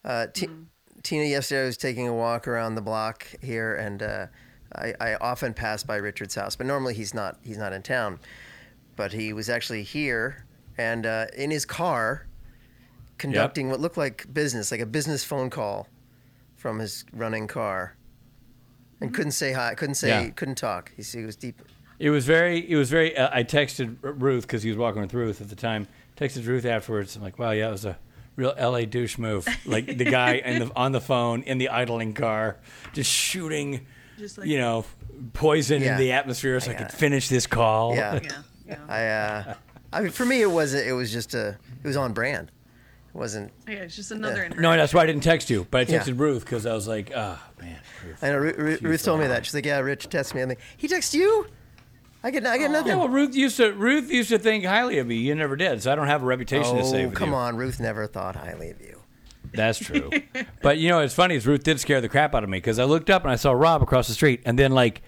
Tina, yesterday I was taking a walk around the block here, and I often pass by Richard's house, but normally he's not in town. But he was actually here, and in his car, conducting what looked like business, like a business phone call from his running car, and couldn't say hi, couldn't talk. He was deep. It was very. I texted Ruth because he was walking with Ruth at the time. Texted Ruth afterwards. I'm like, wow, yeah, it was a real LA douche move. Like the guy on the phone in the idling car, just shooting, poison in the atmosphere so I could finish this call. Yeah. I mean, for me, it was on brand. It wasn't. Yeah, it's just another interaction. No, that's why I didn't text you, but I texted Ruth because I was like, oh man. Ruth. I know Ruth told me that. She's like, yeah, Rich texted me. I'm like, he texted you? I get nothing. Yeah, well, Ruth used to think highly of me. You never did, so I don't have a reputation to save with you. Come on, Ruth never thought highly of you. That's true. But what's funny is Ruth did scare the crap out of me because I looked up and I saw Rob across the street, and then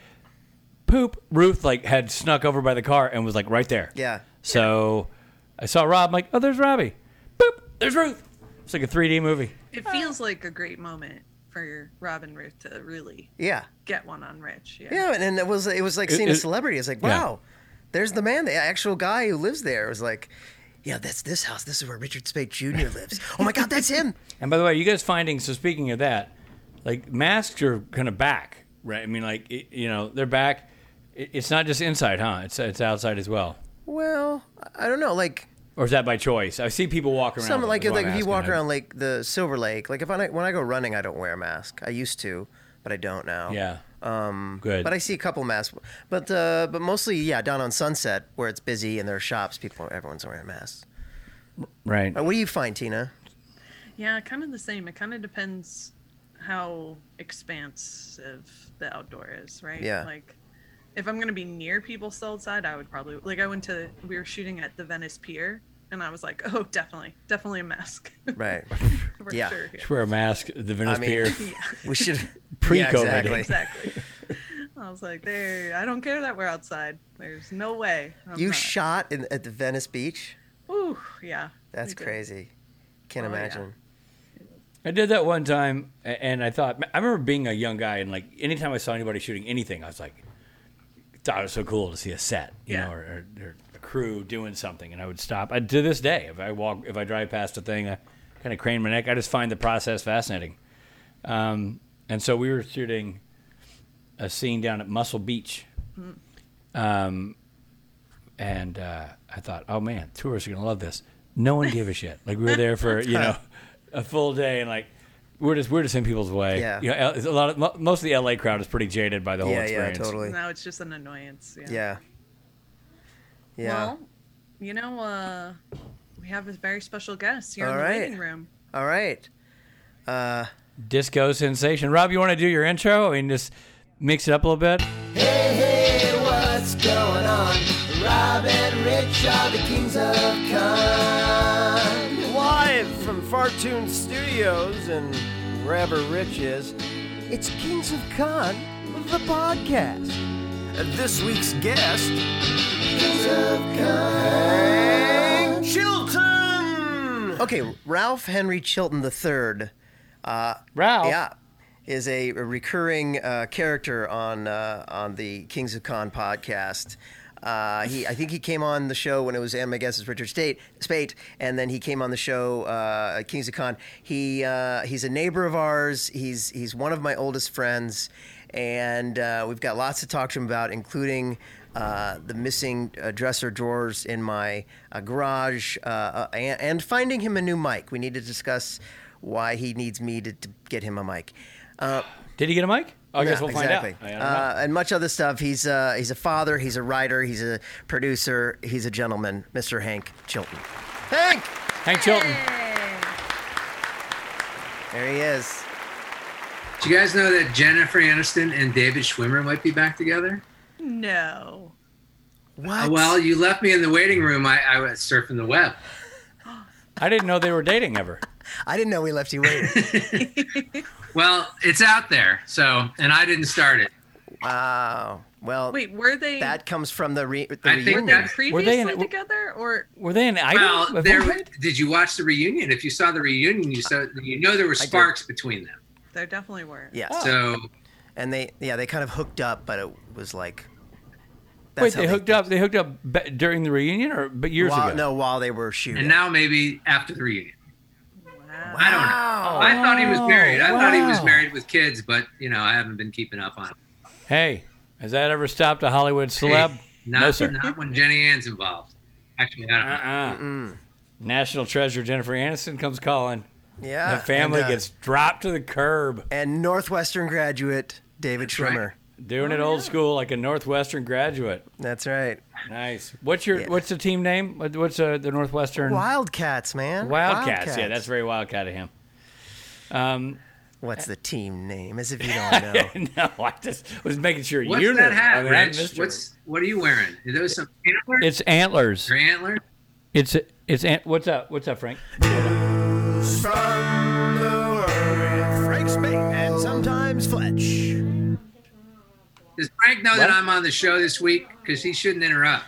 poop, Ruth had snuck over by the car and was right there. Yeah. So I saw Rob. I'm like, oh, there's Robbie. Boop, there's Ruth. It's like a 3D movie. It feels like a great moment for Rob and Ruth to really get one on Rich. Yeah, and it was like seeing a celebrity. It's like, wow, there's the man, the actual guy who lives there. It was like, yeah, that's this house. This is where Richard Speight Jr. lives. Oh my God, that's him. And by the way, you guys so speaking of that, masks are kind of back, right? I mean, they're back. It's not just inside, huh? It's outside as well. Well, I don't know, or is that by choice? I see people walk around. If you walk around the Silver Lake, when I go running, I don't wear a mask. I used to, but I don't now. Yeah. Good. But I see a couple masks. But mostly, down on Sunset where it's busy and there are shops, everyone's wearing masks. Right. What do you find, Tina? Yeah, kind of the same. It kind of depends how expansive the outdoor is, right? Yeah. If I'm going to be near people still outside, I would probably... we were shooting at the Venice Pier, and I was like, oh, definitely a mask. Right. For sure. Should wear a mask at the Venice Pier. Yeah. We should... Pre-COVID. Exactly. I was like, I don't care that we're outside. There's no way. You shot at the Venice Beach? Ooh, yeah. That's crazy. Can't imagine. Yeah. I did that one time, and I remember being a young guy, and anytime I saw anybody shooting anything, I was like... thought it was so cool to see a set, or a crew doing something, and I would stop. To this day, if I drive past a thing, I kind of crane my neck. I just find the process fascinating. And so we were shooting a scene down at Muscle Beach, and I thought, oh man, tourists are gonna love this. No one gave a shit. We were there for a full day, and we're just in people's way. Yeah. Most of the LA crowd is pretty jaded by the whole experience. Yeah, totally. Now it's just an annoyance. Yeah. Yeah. Well, we have a very special guest here in the waiting room. All right. Disco sensation. Rob, you want to do your intro? I mean, just mix it up a little bit. Hey, what's going on? Rob and Rich are the kings of con. Live from Fartune Studios and wherever Rich is, it's Kings of Con, the podcast. And this week's guest, Kings of Con. Chilton! Okay, Ralph Henry Chilton III. Ralph? Yeah, is a recurring character on the Kings of Con podcast. I think he came on the show when it was, and my guess is Richard Speight, and then he came on the show Kings of Con. He's a neighbor of ours. He's one of my oldest friends, and we've got lots to talk to him about, including the missing dresser drawers in my garage, and finding him a new mic. We need to discuss why he needs me to get him a mic. Did he get a mic? I guess we'll find out. And much other stuff. He's a father. He's a writer. He's a producer. He's a gentleman. Mr. Hank Chilton. Hank Chilton. There he is. Do you guys know that Jennifer Aniston and David Schwimmer might be back together? No. What? Well, you left me in the waiting room. I was surfing the web. I didn't know they were dating ever. I didn't know we left you waiting. Well, it's out there, and I didn't start it. Wow. Well, Wait, were they? that comes from the I think were reunion. they that- previously together, or Were they an idol? Well, did you watch the reunion? If you saw the reunion, there were did. sparks between them. there definitely were? Yes. Oh. So And they kind of hooked up, but it was like. Wait, how they hooked up. They hooked up during the reunion, or but years while, ago? No, while they were shooting. and now maybe after the reunion. Wow. I don't know. Wow. I thought he was married. I thought he was Wow. married with kids, but I haven't been keeping up on it. Hey, has that ever stopped a Hollywood celeb? Hey, No, sir. Not when Jenny Ann's involved. Actually, I don't know. National treasure Jennifer Aniston comes calling. Yeah. The family and, gets dropped to the curb. And Northwestern graduate David That's right. Schwimmer. Doing it old school like a Northwestern graduate. That's right. Nice. What's the team name? What's the Northwestern? Wildcats, man. Wildcats. Yeah, that's very Wildcat of him. What's the team name? As if you don't know. No, I just was making sure What's you knew. that hat, I mean, I Rich? missed her. What are you wearing? Are those some antlers? It's antlers. Your antlers? What's up? What's up, Frank? From the world, Frank Spate and sometimes Fletch. Does Frank know What? that I'm on the show this week? Because he shouldn't interrupt.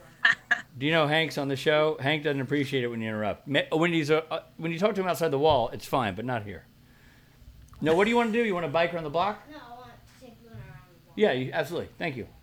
Do you know Hank's on the show? Hank doesn't appreciate it when you interrupt. When you talk to him outside the wall, it's fine, but not here. No, what do you want to do? You want to bike around the block? No, I want to take Luna around the block. Yeah, absolutely. Thank you.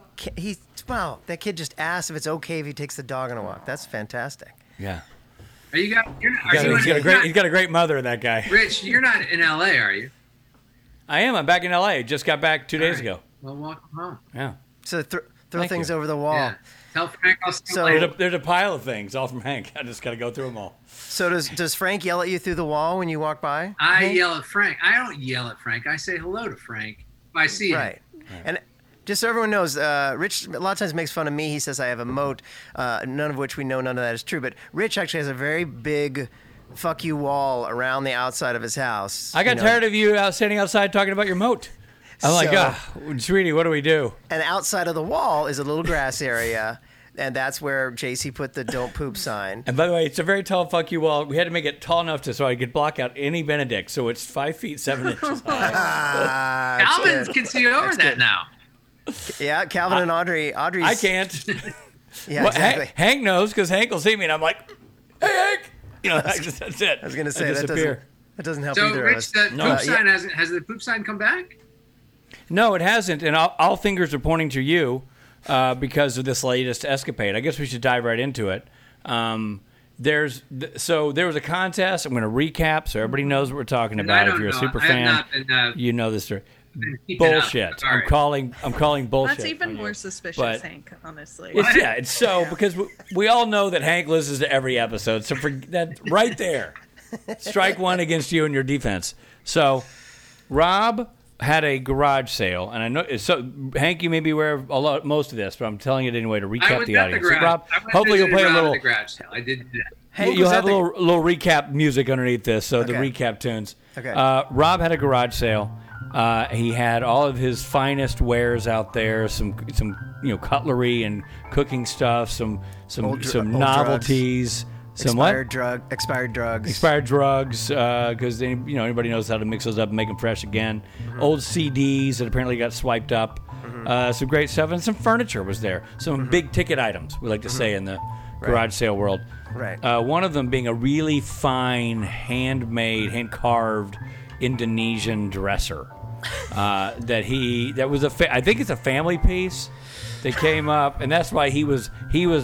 Wow, that kid just asked if it's okay if he takes the dog on a walk. That's fantastic. Yeah. Are you guys? He's got a great mother, that guy. Rich, you're not in L.A., are you? I am. I'm back in L.A. Just got back 2 days All right. ago. Well, welcome home. Yeah. So throw Thank things you. over the wall. Yeah. Tell Frank I'll see you So- later. There's a pile of things, all from Hank. I just got to go through them all. So does Frank yell at you through the wall when you walk by? I Hank? yell at Frank. I don't yell at Frank. I say hello to Frank if I see him. Right. And just so everyone knows, Rich a lot of times makes fun of me. He says I have a moat, none of which we know none of that is true. But Rich actually has a very big fuck you wall around the outside of his house. I got tired of you standing outside talking about your moat. I'm like, sweetie, what do we do? And outside of the wall is a little grass area, and that's where JC put the "Don't Poop" sign. And by the way, it's a very tall fuck you wall. We had to make it tall enough so I could block out any Benedict. So it's 5 feet 7 inches high. That's Calvin good. can see over that now. Yeah, Calvin and Audrey's. I can't. Yeah, Well, exactly. Hank knows because Hank will see me and I'm like, hey, Hank. That's it. I was gonna say that doesn't help So, either of Rich, us. the No. poop sign has the poop sign come back? No, it hasn't. And all fingers are pointing to you because of this latest escapade. I guess we should dive right into it. There was a contest. I'm going to recap so everybody knows what we're talking And I about. If don't you're a know. super I have fan, not been, you know this story. keeping up. Bullshit. Sorry. I'm calling bullshit. That's even on you. more suspicious, But- Hank. Honestly. It's so because we all know that Hank listens to every episode. So for that right there, strike one against you and your defense. So Rob had a garage sale, and I know so. Hank, you may be aware of most of this, but I'm telling it anyway to I recap was the at audience. the So garage. Rob, I went hopefully you'll visited play a Rob at little. the garage sale. I did do that. Hank You'll was have at a the- little recap music underneath this, so the Okay. recap tunes. Okay. Rob had a garage sale. He had all of his finest wares out there, some cutlery and cooking stuff, some Old novelties, some Expired drugs. expired drugs, because anybody knows how to mix those up and make them fresh again. Mm-hmm. Old CDs that apparently got swiped up, some great stuff, and some furniture was there. Some big ticket items, we like to say in the garage sale world. Right. One of them being a really fine, handmade, hand-carved Indonesian dresser. That was I think it's a family piece that came up, and that's why he was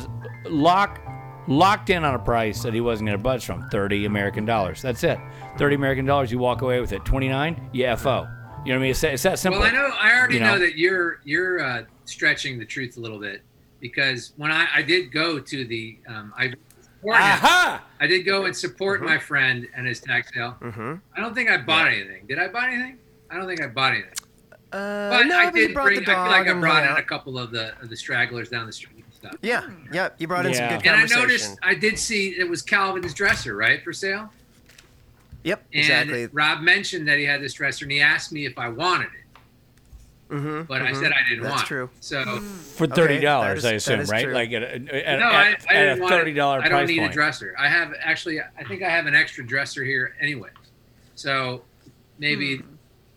locked in on a price that he wasn't going to budge from. $30 American. That's it. $30 American. You walk away with it. 29, you FO. You know what I mean? It's that simple. Well, I already You know know? that you're stretching the truth a little bit, because when I did go to the Aha! I did go and support my friend and his tax sale. I don't think I bought anything. Did I buy anything? I don't think I bought anything. But no, I but you did brought bring. the I feel dog like I and brought in yeah. a couple of the stragglers down the street and stuff. Yeah, you brought in some Yeah. good And I conversation. noticed, I did see it was Calvin's dresser, right, for sale. Yep, And exactly. Rob mentioned that he had this dresser, and he asked me if I wanted it. But I said I didn't That's want true. it. So For $30, that is- I assume, that is right? true. Like at I a didn't want it. $30 I don't price need point. a dresser. I think I have an extra dresser here anyway. So maybe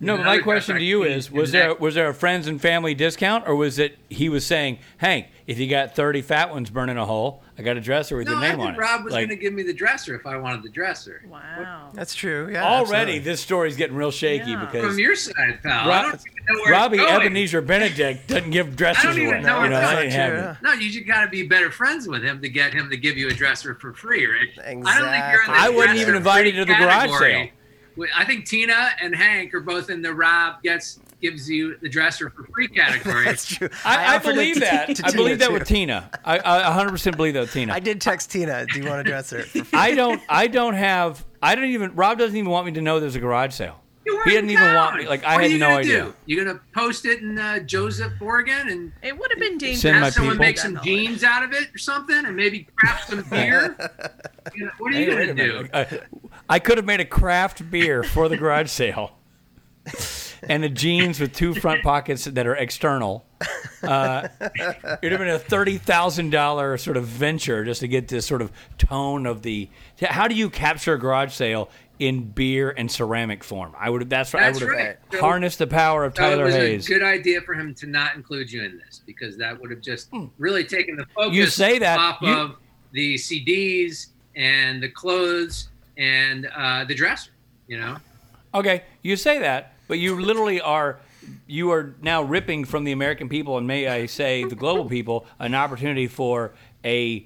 No, but my question to you is: was there a friends and family discount, or was it he was saying, Hank, if you got 30 fat ones burning a hole, I got a dresser with No, your I name think on it. Rob was Like, going to give me the dresser if I wanted the dresser. Wow. That's true. Yeah. already, absolutely. this story's getting real shaky Yeah. because From your side, pal. I Rob- don't even know where Robbie it's going. Ebenezer Benedict doesn't give dressers I don't even away. know You know, what's that going ain't on. happening. True. No, you just got to be better friends with him to get him to give you a dresser for free, Rich. I don't think you're in the I wouldn't even dresser invite you free to the garage category. sale. I think Tina and Hank are both in the Rob gives you the dresser for free category. That's true. I offered it believe that. to I believe Tina, that with too. Tina. I 100% believe that with Tina. I did text Tina. Do you want a dresser? I don't have. Rob doesn't even want me to know there's a garage sale. You were He in didn't even want town. me. Like, What I are had you no gonna idea. do? You're gonna post it in Joseph, Oregon, and It would have been dangerous. Send my have someone people. make some jeans out of it or something, and maybe craft some beer. What are you Hey, wait gonna a do? minute. I could have made a craft beer for the garage sale. And the jeans with 2 front pockets that are external. It'd have been a $30,000 sort of venture just to get this sort of tone of the. How do you capture a garage sale in beer and ceramic form? I would. That's what I That's would have right. So- harnessed the power of So it Tyler was Hayes. a good idea for him to not include you in this because that would have just really taken the focus You say that. off You- of the CDs and the clothes and the dresser. You know, Okay, you say that, but you literally are. You are now ripping from the American people, and may I say, the global people, an opportunity for a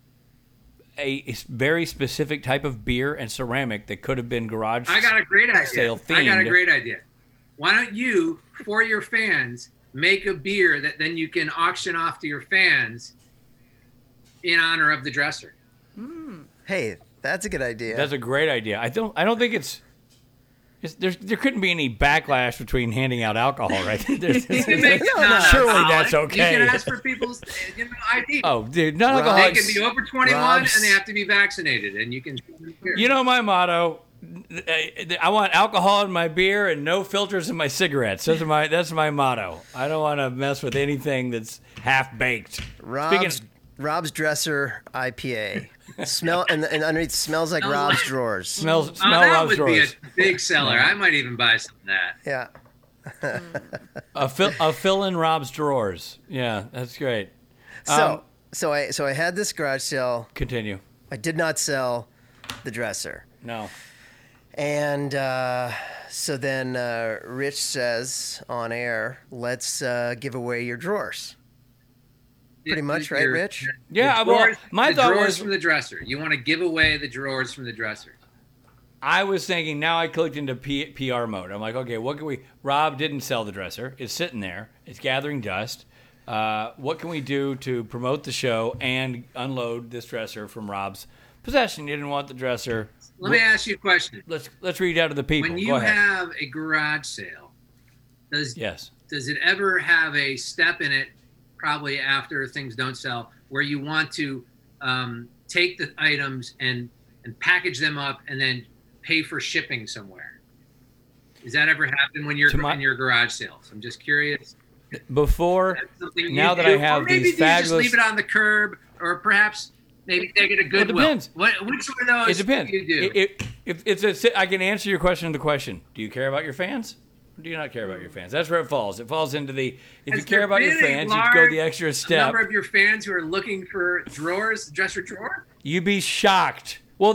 very specific type of beer and ceramic that could have been garage. I got a great idea. Sale I got a themed. great idea. Why don't you, for your fans, make a beer that then you can auction off to your fans in honor of the dresser? Hey, that's a good idea. That's a great idea. I don't think it's. There couldn't be any backlash between handing out alcohol, right? Surely that's okay. You can ask for people's ID. Oh, dude, not Rob- alcohol. They can be over 21 Rob's- and they have to be vaccinated, and you can. You know my motto. I want alcohol in my beer and no filters in my cigarettes. That's my motto. I don't want to mess with anything that's half baked. Rob's dresser IPA. Smell and underneath smells like Rob's drawers. Smell that Rob's would drawers. be a big seller. I might even buy some of that. Yeah. A fill in Rob's drawers. Yeah, that's great. So I had this garage sale. Continue. I did not sell the dresser. No. And so then Rich says on air, let's give away your drawers. Pretty much, right, Rich? Yeah, The well, drawers, my the thought drawers was from the dresser. You want to give away the drawers from the dresser. I was thinking now I clicked into PR mode. I'm like, okay, what can we? Rob didn't sell the dresser. It's sitting there. It's gathering dust. What can we do to promote the show and unload this dresser from Rob's possession? You didn't want the dresser. Let me ask you a question. Let's read out to the people. When Go you ahead. have a garage sale, Yes. does it ever have a step in it, probably after things don't sell, where you want to take the items and package them up and then pay for shipping somewhere? Does that ever happen when you're in your garage sales? I'm just curious. Before, That's something you now that do. I have or maybe these do you just fabulous. leave it on the curb, or perhaps maybe take it to Goodwill. depends. Which one of those It depends. do you do? If it's I can answer your question to the question. Do you care about your fans? Or do you not care about your fans? That's where it falls. It falls into the if Has you care there about your been a fans, you go the large extra step. number of your fans who are looking for drawers, dresser drawer? You'd be shocked. Well,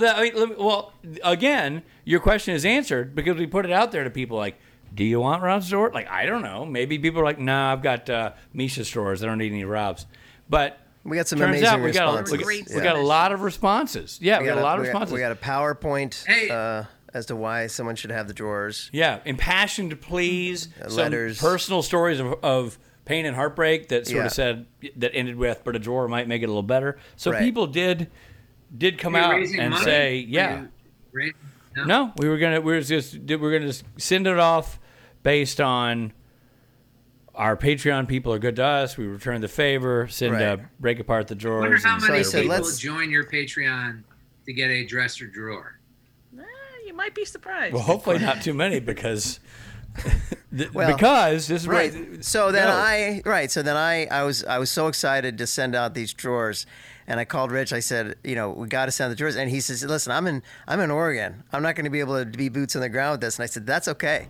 again, your question is answered because we put it out there to people like, do you want Rob's drawer? Like, I don't know. Maybe people are like, nah, I've got Misha's drawers. I don't need any Rob's. But We got some turns amazing out we responses. got a lot of responses. Yeah, we got a lot of responses. We got a PowerPoint Hey. as to why someone should have the drawers. Yeah, impassioned pleas, Letters. some personal stories of pain and heartbreak that sort Yeah. of said that ended with, but a drawer might make it a little better. So Right. people did come Are you out raising and money? say, Are yeah, you raising- No? no, we were gonna send it off based on our Patreon people are good to us. We return the favor, Right. break apart the I wonder drawers. how and many I said, people let's- join your Patreon to get a dresser drawer. You might be surprised. well, hopefully not too many because Well, because this is Right. what- So then No. I was so excited to send out these drawers, and I called Rich. I said, we got to send the drawers, and he says, listen, I'm in Oregon. I'm not going to be able to be boots on the ground with this. And I said, that's okay.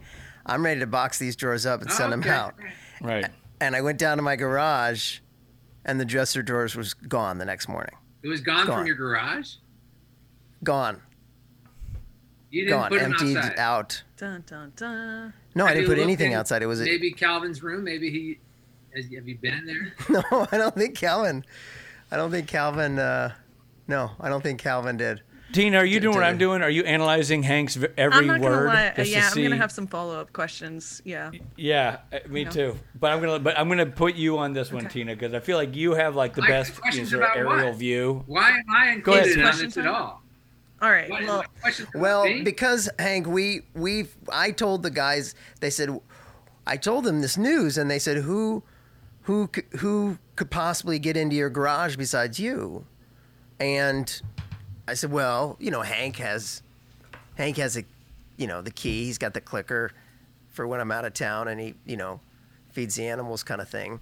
I'm ready to box these drawers up and send them out. Right. And I went down to my garage, and the dresser drawers was gone the next morning. It was gone Gone. from your garage? Gone. You didn't Gone. put them Emptied outside? out. Dun, dun, dun. No, I Have didn't you put looked anything in outside. It was maybe Calvin's room. Maybe have you been in there? No, I don't think Calvin. I don't think Calvin. No, I don't think Calvin did. Tina, are you doing what did I'm it. doing? Are you analyzing Hank's every I'm not word? gonna lie. just to Yeah, I'm gonna see- have some follow-up questions. Yeah. Yeah, me No. too. But I'm gonna put you on this one, Tina, because I feel like you have like the Like, best questions sort of about aerial what? view. Why am I Go ahead, included on Question this at time? all? All right. What, Well, questions about Well, me? because Hank, I told the guys. They said, I told them this news, and they said, who could possibly get into your garage besides you? And I said, well, Hank has a, the key. He's got the clicker for when I'm out of town, and he, feeds the animals, kind of thing.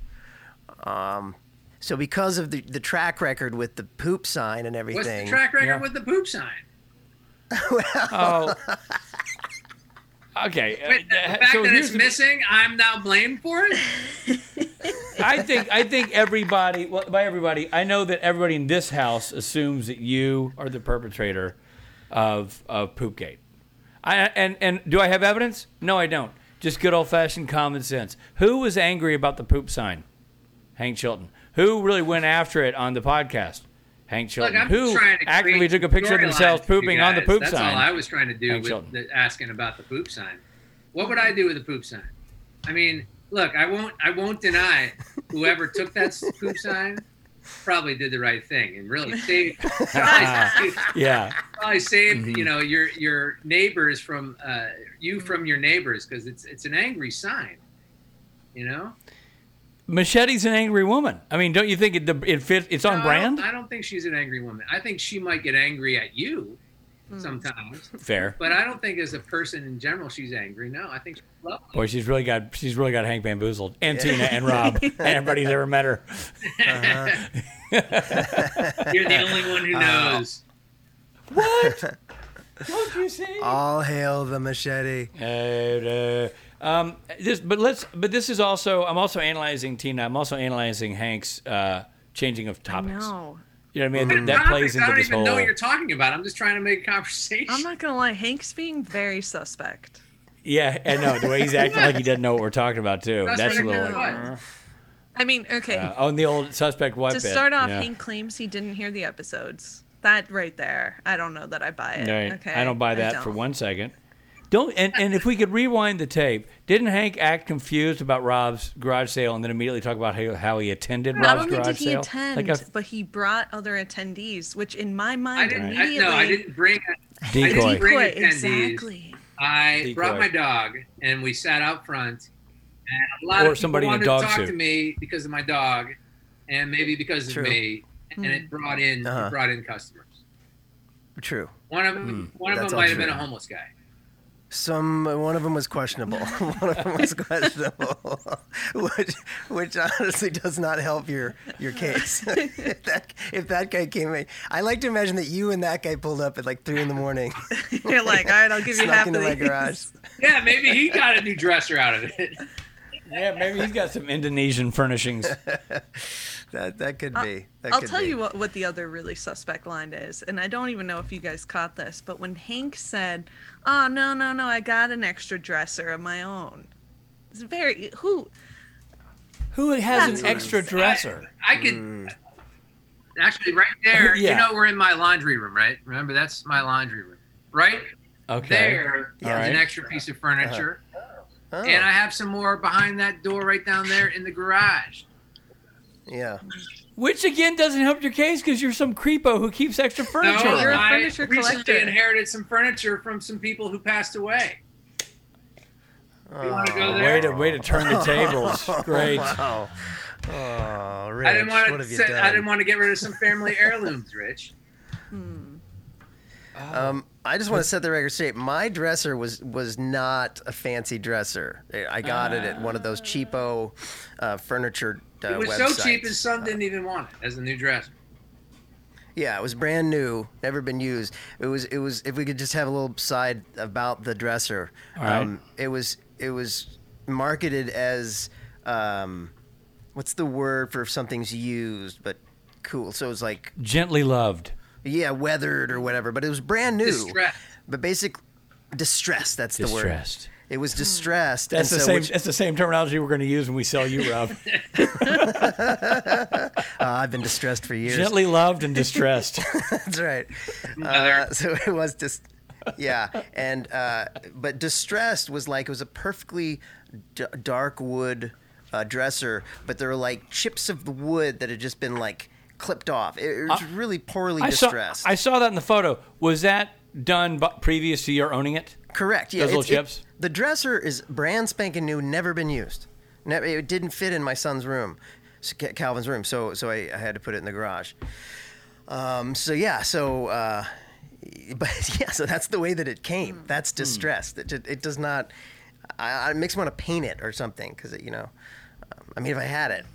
So because of the track record with the poop sign and everything. What's the track record Yeah. with the poop sign? Oh. Okay. Wait, the fact so that here's it's the- missing, I'm now blamed for it? I think everybody. Well, by everybody, I know that everybody in this house assumes that you are the perpetrator of Poopgate. And do I have evidence? No, I don't. Just good old fashioned common sense. Who was angry about the poop sign? Hank Chilton. Who really went after it on the podcast? Hank Chilton. Look, I'm Who trying to actively create took a picture of storylines themselves for you pooping on the guys. poop That's sign? all I was trying to do Hank with Chilton. asking about the poop sign. What would I do with the poop sign? I mean, look, I won't deny whoever took that poop sign probably did the right thing and really saved Yeah. probably saved Mm-hmm. your neighbors from from your neighbors, because it's an angry sign, Machete's an angry woman. I mean, don't you think it fits? It's on No, brand. I don't think she's an angry woman. I think she might get angry at you sometimes, Fair. but I don't think as a person in general she's angry. No, I think she's lovely. Boy, she's really got Hank bamboozled, and Tina and Rob, and everybody's ever met her. You're the only one who knows. What? Don't you see? All hail the machete. This is also. I'm also analyzing Tina. I'm also analyzing Hank's changing of topics. no. You know what I mean? That Topics, plays I into don't this even whole. know what you're talking about. I'm just trying to make a conversation. I'm not gonna lie. Hank's being very suspect. Yeah, I know the way he's acting like he doesn't know what we're talking about too. That's That's a what I little. know. Like, I mean, okay. on the old suspect what To bit. start off, yeah. Hank claims he didn't hear the episodes. That right there, I don't know that I buy it. Right. Okay, I don't buy that don't. for 1 second. Don't and if we could rewind the tape, didn't Hank act confused about Rob's garage sale and then immediately talk about how he attended Not Rob's only garage did he sale? attend, but he brought other attendees, which in my mind immediately. I didn't bring. Decoy. I didn't bring Decoy, attendees. exactly. I Decoy. brought my dog, and we sat out front. And a lot Or of people somebody in a wanted dog to talk suit. to me because of my dog, and maybe because True. of me, and it brought in customers. True. One of them That's all might have been true. a homeless guy. One of them was questionable. One of them was questionable, which honestly does not help your case. if that guy came in, I like to imagine that you and that guy pulled up at like 3 a.m. You're like, all right, I'll give you snuck half of into my these. garage. Yeah, maybe he got a new dresser out of it. Yeah, maybe he's got some Indonesian furnishings. That could be. That I'll could tell be. you what the other really suspect line is, and I don't even know if you guys caught this, but when Hank said, "Oh no, I got an extra dresser of my own," it's very Who has That's an what extra dresser? I could actually right there. Yeah. You know, we're in my laundry room, right? Remember, that's my laundry room, right? Okay. There is All right. an extra piece of furniture, Oh, and I have some more behind that door right down there in the garage. yeah. Which again doesn't help your case because you're some creepo who keeps extra furniture. No, You're a I furniture recently collector. inherited some furniture from some people who passed away. You want to go Way there? to turn the tables. Great. Wow. Oh, Rich, I didn't want what to. have you done? I didn't want to get rid of some family heirlooms, Rich. I just want to set the record straight. My dresser was not a fancy dresser. I got it at one of those cheapo furniture It was websites. so cheap his son didn't even want it as a new dresser. Yeah, it was brand new, never been used. It was. If we could just have a little side about the dresser, All right. it was was marketed as what's the word for if something's used but cool? So it was like Gently loved. weathered or whatever, but it was brand new. Distressed. But distressed. That's the word. Distressed. It was distressed. That's and the so same. That's the same terminology we're going to use when we sell you, Rob. I've been distressed for years. Gently loved and distressed. That's right. So it was just, and but distressed was like it was a perfectly dark wood dresser, but there were like chips of the wood that had just been like clipped off. It was really poorly distressed. I saw that in the photo. Was that done previous to your owning it? Correct. Yeah, Those little chips. The dresser is brand spanking new, never been used. It didn't fit in my son's room, Calvin's room, so I had to put it in the garage. So that's the way that it came. That's distressed. It does not. It makes me want to paint it or something because I mean, if I had it.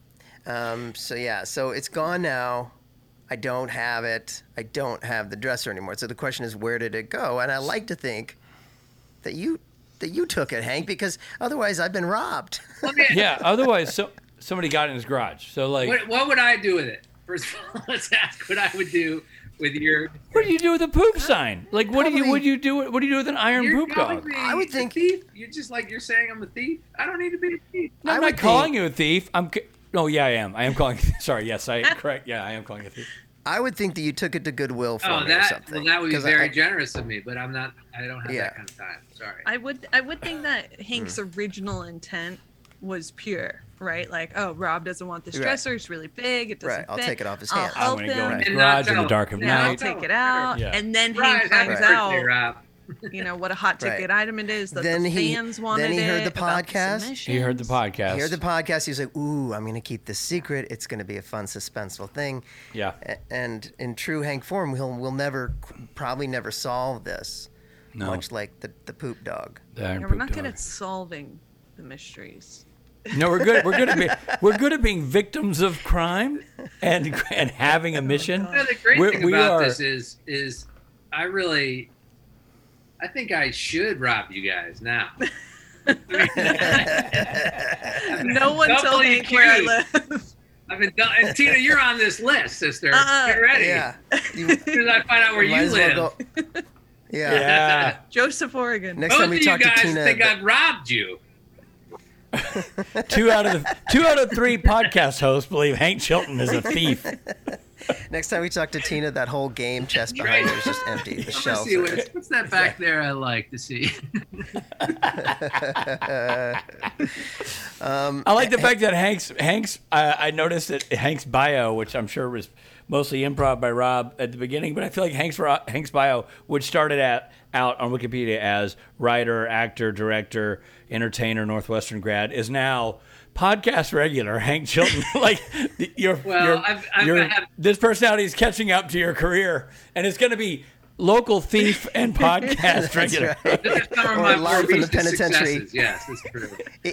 So it's gone now. I don't have it. I don't have the dresser anymore. So the question is, where did it go? And I like to think that you took it, Hank, because otherwise I've been robbed. Yeah. Otherwise, somebody got it in his garage. So like, What would I do with it? First of all, let's ask what I would do with your. what do you do with a poop sign? Like, what do you do with an iron You're poop calling dog? me I would a think- thief. You're just like you're saying I'm a thief. I don't need to be a thief. No, I'm I not would calling think- you a thief. Oh yeah, I am. I am calling. Sorry. Yes, I correct. Yeah, I am calling you a thief. I would think that you took it to Goodwill for me or That something. that would be 'Cause very generous of me, but I'm not. I don't have Yeah. that kind of time. Sorry. I would think that Hank's original intent was pure, right? like, oh, Rob doesn't want this Right. dresser, it's really big, it doesn't Right, I'll fit. take it off his I'll hands. I'm help going to go in him, his And not garage in the tell dark of him. then I'll night. take it out, Yeah. and then Right, Hank happy finds birthday, out Rob. what a hot ticket Right. item it is that Then the he- fans wanted then he heard the about podcast. submissions. He heard the podcast. He heard the podcast. He was like, "Ooh, I'm going to keep this secret. It's going to be a fun, suspenseful thing." Yeah. And in true Hank form, we'll probably never solve this. No. Much like the poop dog. The iron Yeah, we're poop not good dog. at solving the mysteries. No, we're good. We're good at being victims of crime and having a mission. You know, the great thing We about are- this is I think I should rob you guys now. No one tell Doubly Hank where I accused. live. I've been done. And Tina, you're on this list, sister. Get ready. Yeah. As soon as I find out where Might you as well live, go- Yeah. Yeah. Joseph, Oregon. Next both time of we you talk to guys Tina, think I've robbed you. 2 out of 3 podcast hosts believe Hank Chilton is a thief. next time we talk to Tina, that whole game chest behind her is just empty. The I'm gonna shelves. see are- what's that back there. I like to see. I like the fact that Hank's. I noticed that Hank's bio, which I'm sure was mostly improv by Rob at the beginning, but I feel like Hank's bio, which started out on Wikipedia as writer, actor, director, entertainer, Northwestern grad, is now podcast regular Hank Chilton. Like this personality is catching up to your career, and it's going to be local thief and podcast regular. right. Those are some of Or my life more in the recent penitentiary. successes. Yes, that's true.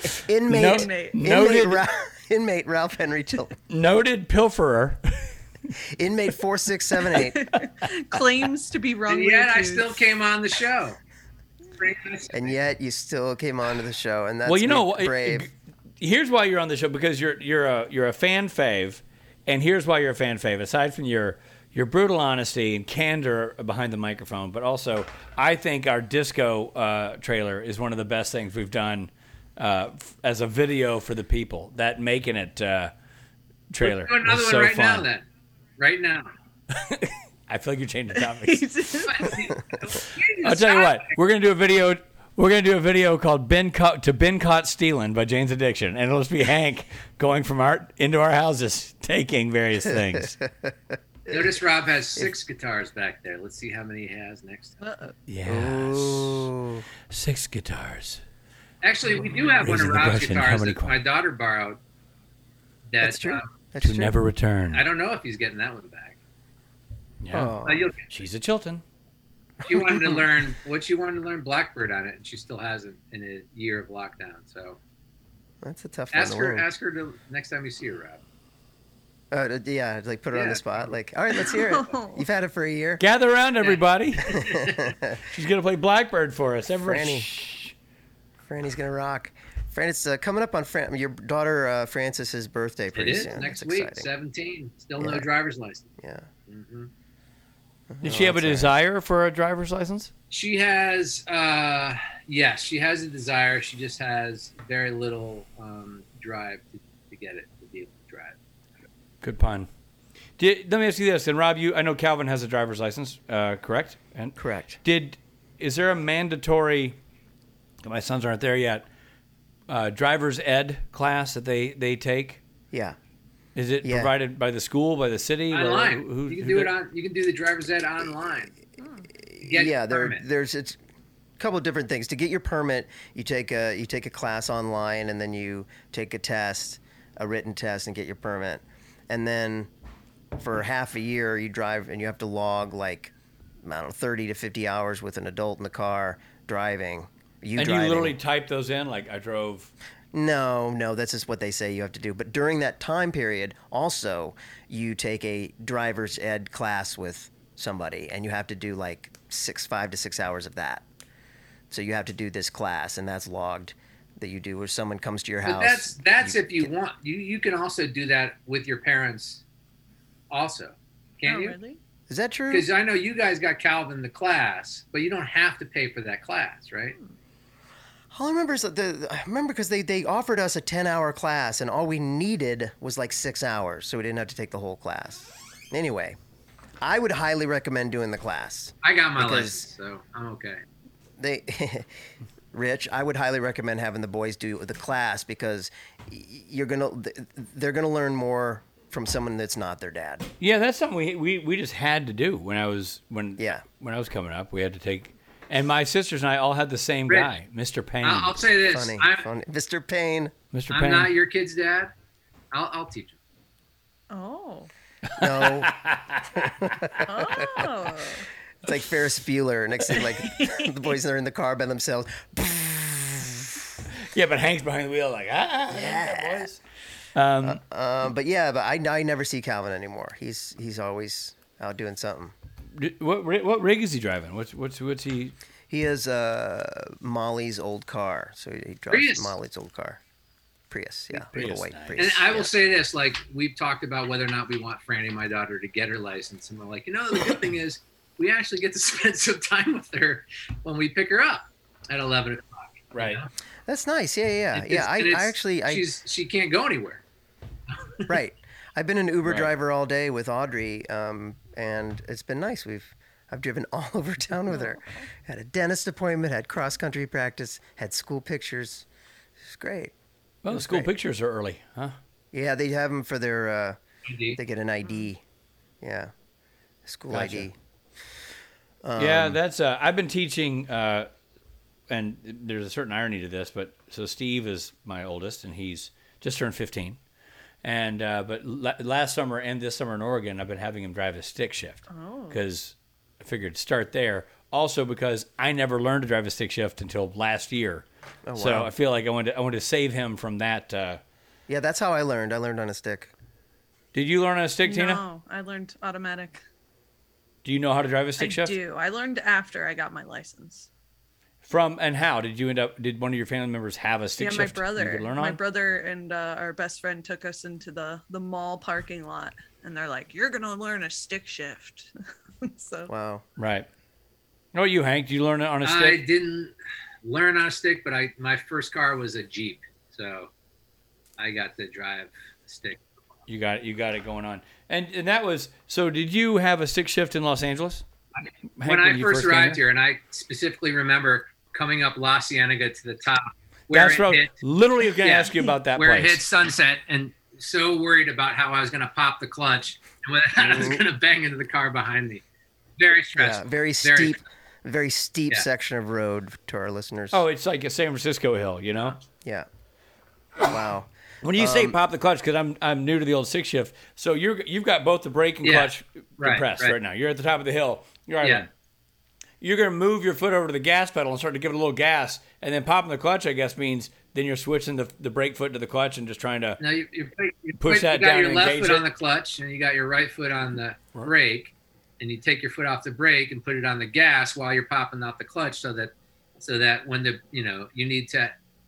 Noted Inmate Ralph Henry Chilton. noted pilferer. Inmate 4678. Claims to be And wrongly yet I accused. still came on the show. And yet you still came onto the show, and that's Well, you know, brave. Here's why you're on the show, because you're a fan fave, and here's why you're a fan fave. Aside from your brutal honesty and candor behind the microphone, but also I think our disco trailer is one of the best things we've done as a video for the people. That Making It trailer Let's do another was one so right now fun. then. Right now. I feel like you're changing topics. I'll I'll tell you what, we're gonna do a video. We're going to do a video called Been Caught Stealing by Jane's Addiction. And it'll just be Hank going from into our houses, taking various things. Notice Rob has 6 guitars back there. Let's see how many he has next time. Yes. Ooh. 6 guitars. Actually, we do have one of Raising the Rob's question, how guitars many that my daughter borrowed. That's true. uh, That's To true. never return. I don't know if he's getting that one back. Yeah. Oh. She's a Chilton. She wanted to learn Blackbird on it, and she still hasn't in a year of lockdown. So That's a tough one ask to her. learn. Ask her to next time you see her, Rob. Yeah, like put her on Yeah. the spot. Like, all right, let's hear it. You've had it for a year. Gather around, everybody. She's going to play Blackbird for us. Everybody. Franny. Shh. Franny's gonna rock. Fran, it's coming up on your daughter Francis's birthday It pretty is soon. next It's week, exciting. 17. Still Yeah. no driver's license. Yeah. Hmm Did she have a that's desire for a driver's license? She has, yes, she has a desire. She just has very little drive to get it, to be able to drive. Good pun. Let me ask you this. And Rob, I know Calvin has a driver's license, correct? And Correct. Is there a mandatory? My sons aren't there yet. Driver's ed class that they take. Yeah. Is it Yeah. provided by the school, by the city? Online. Who You can do it on. You can do the driver's ed online. Get Yeah, your permit. there's a couple of different things. To get your permit, you take a class online, and then you take a test, a written test, and get your permit. And then for half a year, you drive, and you have to log like, I don't know, 30 to 50 hours with an adult in the car driving. And driving. you literally type those in, like I drove. No, that's just what they say you have to do. But during that time period, also, you take a driver's ed class with somebody, and you have to do like 5 to 6 hours of that. So you have to do this class, and that's logged that you do, where someone comes to your But house. that's if you want. You can also do that with your parents. Also, can't Oh, you? really? Is that true? Because I know you guys got Calvin the class, but you don't have to pay for that class, right? All I remember is that I remember because they offered us a 10-hour class, and all we needed was like 6 hours, so we didn't have to take the whole class. Anyway, I would highly recommend doing the class. I got my Because- license, so I'm okay. Rich, I would highly recommend having the boys do the class because they're gonna learn more from someone that's not their dad. Yeah, that's something we just had to do when I was Yeah. when I was coming up. We had to take, and my sisters and I all had the same Rick, guy, Mr. Payne. I'll say this: Funny, I'm Mr. Payne. Mr. I'm Payne. not your kid's dad. I'll teach him. Oh. No, Oh. it's like Ferris Bueller. Next thing, like the boys are in the car by themselves. Yeah, but Hank's behind the wheel, like yeah, boys. But I never see Calvin anymore. He's always out doing something. What rig is he driving? What's he? He has Molly's old car, so he drives Prius. Molly's old car. Prius, yeah, Prius, little white nice. Prius. And I will yeah. say this: like we've talked about whether or not we want Franny, my daughter, to get her license, and we're like, the good thing is we actually get to spend some time with her when we pick her up at 11 o'clock. you Right. know? That's nice. Yeah. And it's- and it's- she can't go anywhere. Right. I've been an Uber Right. driver all day with Audrey, and it's been nice. I've driven all over town with her. Had a dentist appointment, had cross country practice, had school pictures. It's great. Well, the That's school great. pictures are early, huh? Yeah, they have them for their. ID. They get an ID. Yeah, school Gotcha. ID. Yeah, that's. I've been teaching, and there's a certain irony to this, but so Steve is my oldest, and he's just turned 15, and but last summer and this summer in Oregon, I've been having him drive a stick shift because I figured start there. Also because I never learned to drive a stick shift until last year, Oh, so wow. I feel like I wanted to save him from that. Yeah, that's how I learned. I learned on a stick. Did you learn on a stick, Tina? No, I learned automatic. Do you know how to drive a stick I shift? do. I learned after I got my license. From and how did you end up? Did one of your family members have a stick Yeah, shift? my brother. You could learn My on? brother and our best friend took us into the mall parking lot, and they're like, "You're gonna learn a stick shift." So Wow. Right. Oh, you Hank? Did you learn it on a I stick? didn't learn on a stick, but my first car was a Jeep, so I got to drive a stick. You got it going on. And that was so. Did you have a stick shift in Los Angeles? Hank, When I you first came arrived here, and I specifically remember coming up La Cienega to the top, That's it what I hit- literally was going to yeah, ask you about that where place. it hit Sunset, and so worried about how I was going to pop the clutch, and whether I was going to bang into the car behind me. Very stressful. Yeah, very steep Yeah. section of road to our listeners. Oh, it's like a San Francisco hill, you know. yeah. Wow. When you say pop the clutch, because I'm new to the old stick shift, so you've got both the brake and Yeah, clutch compressed right now. You're at the top of the hill. Yeah. You're going to move your foot over to the gas pedal and start to give it a little gas, and then popping the clutch, I guess, means then you're switching the brake foot to the clutch and just trying to. Now you Push that you got down your and left engage foot it. on the clutch, and you got your right foot on the brake, and you take your foot off the brake and put it on the gas while you're popping out the clutch, so that when you need to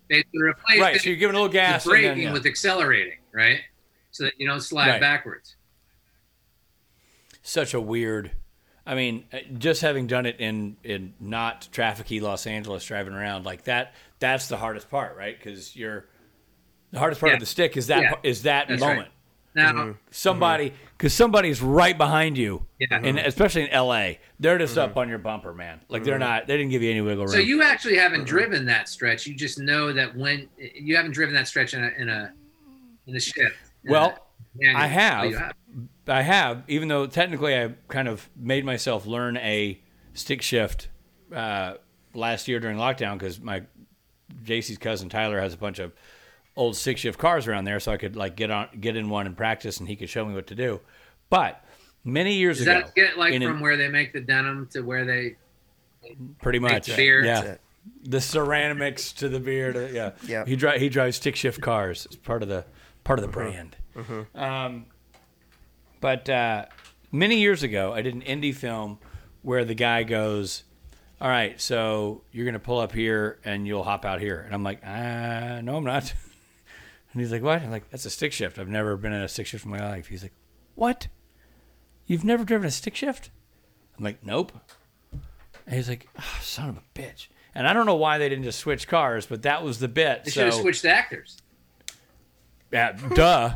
basically replace Right, so you're giving a little gas the and braking then, yeah. with accelerating, right? So that you don't slide Right. backwards. Such a weird. I mean, just having done it in not trafficy Los Angeles, driving around like that. That's the hardest part, right? Because the hardest part Yeah. of the stick is that Yeah. that That's moment. right. Now, Because somebody's right behind you, Yeah. and especially in LA, they're just up on your bumper, man. Like they're not. They didn't give you any wiggle room. so you actually haven't driven that stretch. You just know that when you haven't driven that stretch in a shift. Well, Yeah, I have. you have. I have, even though technically I kind of made myself learn a stick shift last year during lockdown because my JC's cousin Tyler has a bunch of old stick shift cars around there, so I could like get in one and practice, and he could show me what to do. But many years Does ago, that get like in from where they make the denim to where they pretty make much the beer? yeah. That's it. The ceramics to the beard, yeah. Yeah. He drives stick shift cars. It's part of the brand. But many years ago, I did an indie film where the guy goes, "All right, so you're gonna pull up here and you'll hop out here," and I'm like, "No, I'm not." And he's like, "What?" I'm like, "That's a stick shift. I've never been in a stick shift in my life." He's like, "What? You've never driven a stick shift?" I'm like, "Nope." And he's like, oh, "Son of a bitch." And I don't know why they didn't just switch cars, but that was the bit. They should have switched actors. Yeah, duh.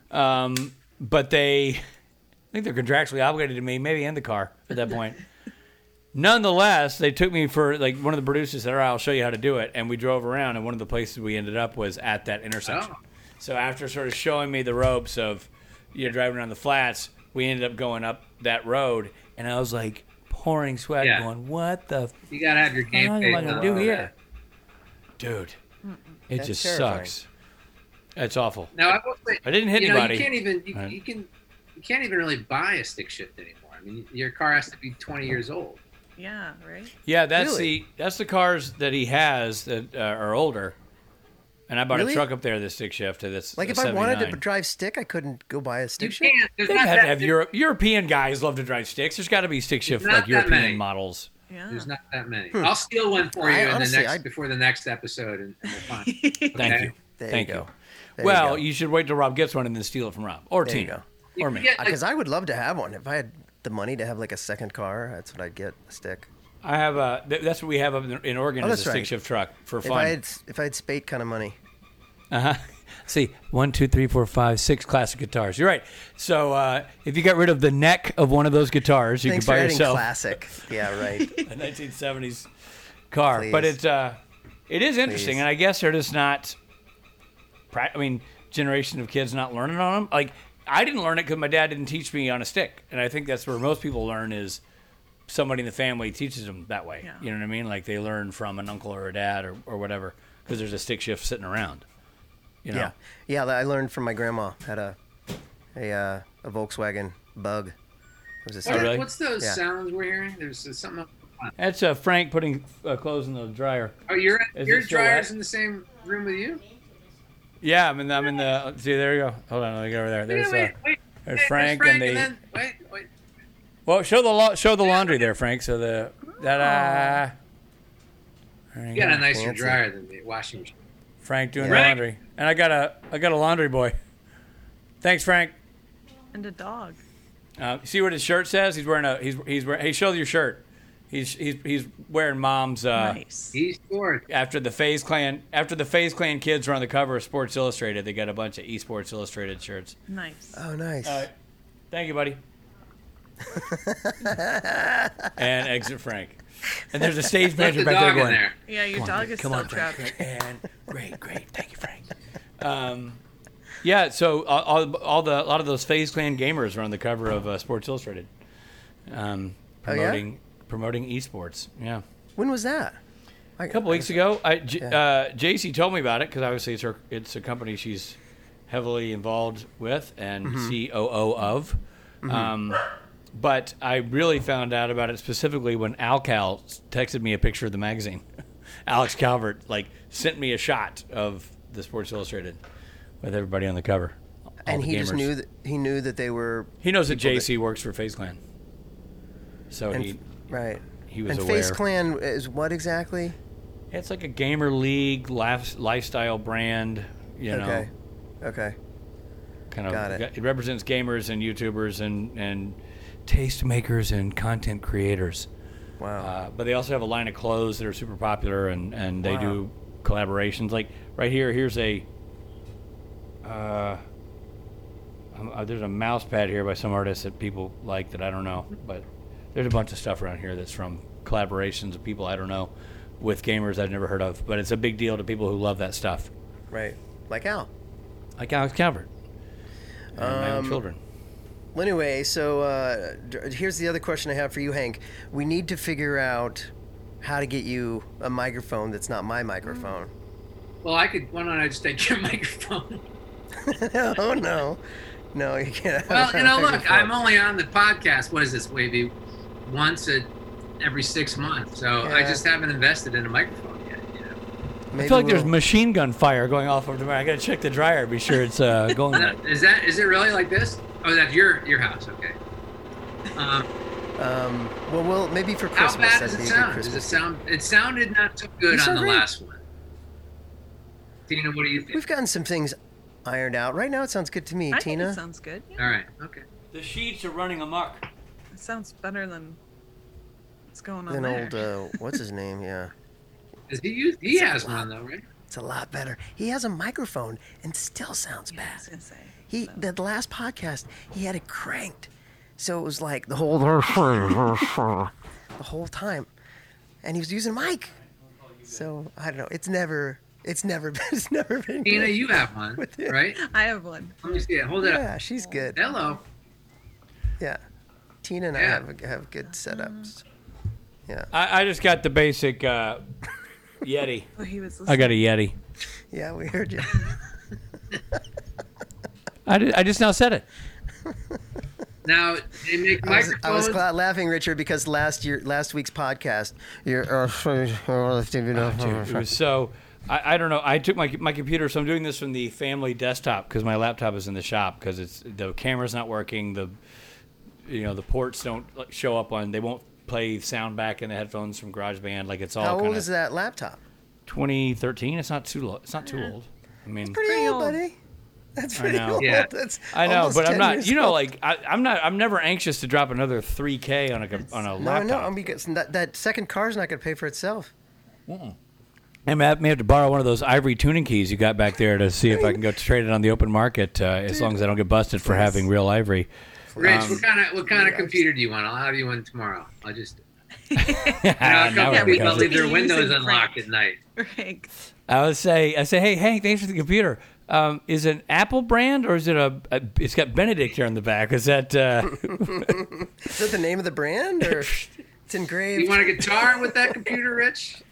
But I think they're contractually obligated to me, maybe in the car at that point. Nonetheless, they took me for, like, one of the producers said, "All right, I'll show you how to do it." And we drove around, and one of the places we ended up was at that intersection. Oh. So after sort of showing me the ropes of driving around the flats, we ended up going up that road, and I was like pouring sweat, Yeah. going, "What the You gotta have your game fuck am face I going on to do for here?" that. Dude, it That's just terrifying. sucks. It's awful. Now I will say, I didn't hit you know, anybody. you can't even Right. you can't even really buy a stick shift anymore. I mean, your car has to be 20 years old. Yeah, right? Yeah, that's Really? that's the cars that he has that are older. And I bought Really? a truck up there that's stick shift. That's Like a if I wanted to 79. drive stick, I couldn't go buy a You stick shift. can't. There's They not have to that, have there's European guys love to drive sticks. There's got to be stick shift not like that European many. models. Yeah. not that many. I'll steal one for you honestly, before the next episode, and we'll find. Thank Okay. you. There Thank you you. go. There Well, you you should wait till Rob gets one and then steal it from Rob or There you Tina You or can me. get, like, Because I would love to have one. If I had the money to have like a second car, that's what I'd get, a stick. I have that's what we have up in Oregon Oh, is a that's stick right. shift truck for If fun. I had spate kind of money. See, 1, 2, 3, 4, 5, 6 classic guitars. You're right. So if you got rid of the neck of one of those guitars, you Thanks could buy for adding yourself classic. Yeah, right. a 1970s car. Please. But it is interesting, Please. and I guess they're just not. I mean, generation of kids not learning on them. Like I didn't learn it because my dad didn't teach me on a stick, and I think that's where most people learn is somebody in the family teaches them that way. Yeah. You know what I mean? Like they learn from an uncle or a dad or whatever because there's a stick shift sitting around. You know? Yeah. I learned from my grandma. Had a Volkswagen Bug. It was a stick. really? What's those Yeah. sounds we're hearing? There's something. That's Frank putting clothes in the dryer. Oh, your Is your it still dryer's wet? in the same room with you? Yeah, I'm in the. See, there you go. Hold on, let me go over there. There's wait. there's Hey, Frank and the. then wait. Well, show the laundry there, Frank. So there You got a nicer Fancy. dryer than the washing machine. Frank doing Frank? the laundry, and I got a laundry boy. Thanks, Frank. And a dog. See what his shirt says? He's wearing he's wearing. Hey, show your shirt. He's wearing mom's. Nice. He's scored. After the FaZe Clan kids were on the cover of Sports Illustrated, they got a bunch of Esports Illustrated shirts. Nice. Oh, nice. Thank you, buddy. And exit Frank. And there's a stage Let manager the back there dog in going, there. Yeah, your dog is "Come still on, Frank." trapped. And great. Thank you, Frank. Yeah, so a lot of those FaZe Clan gamers are on the cover of Sports Illustrated, promoting esports. Yeah. When was that? A couple weeks ago, JC told me about it because obviously it's a company she's heavily involved with and COO of. But I really found out about it specifically when Alcal texted me a picture of the magazine. Alex Calvert sent me a shot of the Sports Illustrated with everybody on the cover. all And the he just gamers. knew that they were. He knows that people JC works for FaZe Clan, so And, right. he was and aware. FaZe Clan is what exactly? It's like a gamer league lifestyle brand. You know, Okay. kind of. Got it. It represents gamers and YouTubers and taste makers and content creators. Wow. But they also have a line of clothes that are super popular, and they Wow. do collaborations. Like right here's a there's a mouse pad here by some artist that people like that I don't know, but there's a bunch of stuff around here that's from collaborations of people I don't know with gamers I've never heard of, but it's a big deal to people who love that stuff, Right. Like Al. like Alex Calvert and my own children. Well, anyway, so here's the other question I have for you, Hank. We need to figure out how to get you a microphone that's not my microphone. Well, why don't I just take your microphone? Oh, no. No, you can't. Well, have a look, microphone. I'm only on the podcast. What is this, maybe once every 6 months? So I Yeah. just haven't invested in a microphone yet. I feel like there's we'll- machine gun fire going off over there. I gotta check the dryer, be sure it's going right. Is it really like this? Oh, that's your house. Okay. Well, maybe for How Christmas. bad that'd does be it a good sound? Does Christmas it sound? It sounded not so good You on sound the great. last one. Tina, what do you think? We've gotten some things ironed out. Right now, it sounds good to me, I think Tina. it sounds good. Yeah. All right. Okay. The sheets are running amok. It sounds better than what's going on An there. old, what's his name? Yeah. Does he use? He has one though, right? It's a lot better. He has a microphone and still sounds Yeah, I bad. was gonna say. The last podcast, he had it cranked. So it was like the whole time. And he was using a mic. So I don't know. It's never been Tina, good. you have one, With you. right? I have one. Let me see it. Hold it up. Yeah, she's good. Hello. Yeah. Tina and I Yeah. have good setups. Yeah. I just got the basic Yeti. Oh, he was I got a Yeti. Yeah, we heard you. I just now said it. Now they make I was microphones. laughing, Richard, because last week's podcast, you're. It was so. I don't know. I took my computer, so I'm doing this from the family desktop because my laptop is in the shop because the camera's not working. The ports don't show up on. They won't play sound back in the headphones from GarageBand. Like it's all. How old kinda is that laptop? 2013. It's not too. It's not too old. I mean, Pretty old, old. buddy. That's pretty know. old. Yeah. That's I know, almost but I'm 10 not. years You know, old. like I'm not. I'm never anxious to drop another $3K on a No, laptop. because that second car's not going to pay for itself. I may have to borrow one of those ivory tuning keys you got back there to see if I can go trade it on the open market. As long as I don't get busted for having real ivory. Rich, what kind of computer do you want? I'll have you one tomorrow. I'll just. Now I'll we're leave going. their windows Using unlocked Frank. at night. Frank. I say, hey, Hank, thanks for the computer. Is it an Apple brand or is it it's got Benedict here on the back? Is that? Is that the name of the brand, or it's engraved? You want a guitar with that computer, Rich?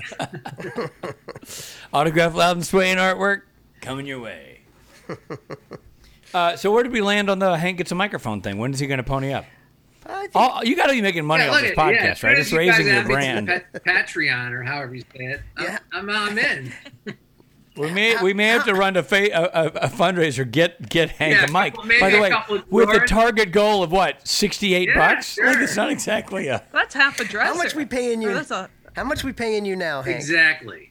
Autograph Loud and Swaying artwork coming your way. So where did we land on the Hank gets a microphone thing? When is he going to pony up? I think You got to be making money off this podcast, right? It's raising your brand. Patreon or however you say it. Yeah. I'm in. We may have to run a fundraiser. Get Hank Yeah, a mic. maybe By the a way, couple of with the drawers. target goal of what, $68? Yeah, Like sure. it's not exactly a. That's half a dresser. How much we paying you? Oh, that's a. How much we paying you now, Hank? Exactly.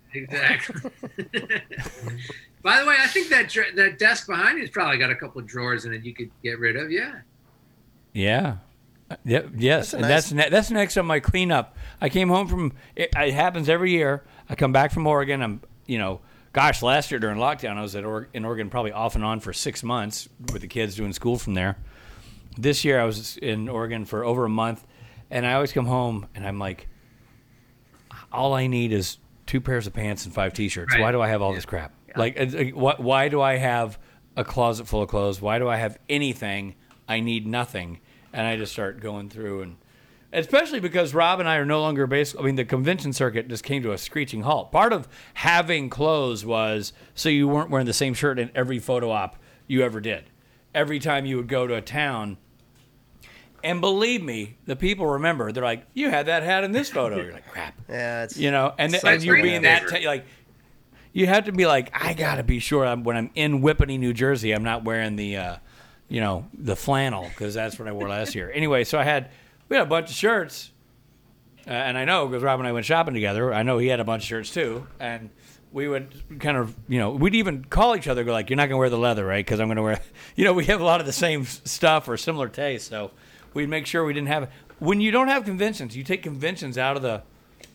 By the way, I think that desk behind you's probably got a couple of drawers in it you could get rid of. Yeah. Yeah. Yep. Yes. That's a And that's next on my cleanup. I came home from. It happens every year. I come back from Oregon. I'm. Gosh, last year during lockdown, I was in Oregon probably off and on for 6 months with the kids doing school from there. This year I was in Oregon for over a month, and I always come home and I'm like, all I need is 2 pairs of pants and 5 T-shirts. Right. Why do I have all this crap? Why do I have a closet full of clothes? Why do I have anything? I need nothing. And I just start going through, and especially because Rob and I are no longer the convention circuit just came to a screeching halt. Part of having clothes was so you weren't wearing the same shirt in every photo op you ever did. Every time you would go to a town, and believe me, the people remember. They're like, "You had that hat in this photo." You're like, "Crap," Yeah, it's and Such you're a being favor. that like. You have to be like, I gotta be sure when I'm in Whippany, New Jersey, I'm not wearing the, the flannel because that's what I wore last year. Anyway, so we had a bunch of shirts, and I know because Rob and I went shopping together. I know he had a bunch of shirts too, and we would kind of, we'd even call each other, go like, "You're not gonna wear the leather, right? Because I'm gonna wear." We have a lot of the same stuff or similar tastes, so we'd make sure we didn't have it. When you don't have conventions, you take conventions out of the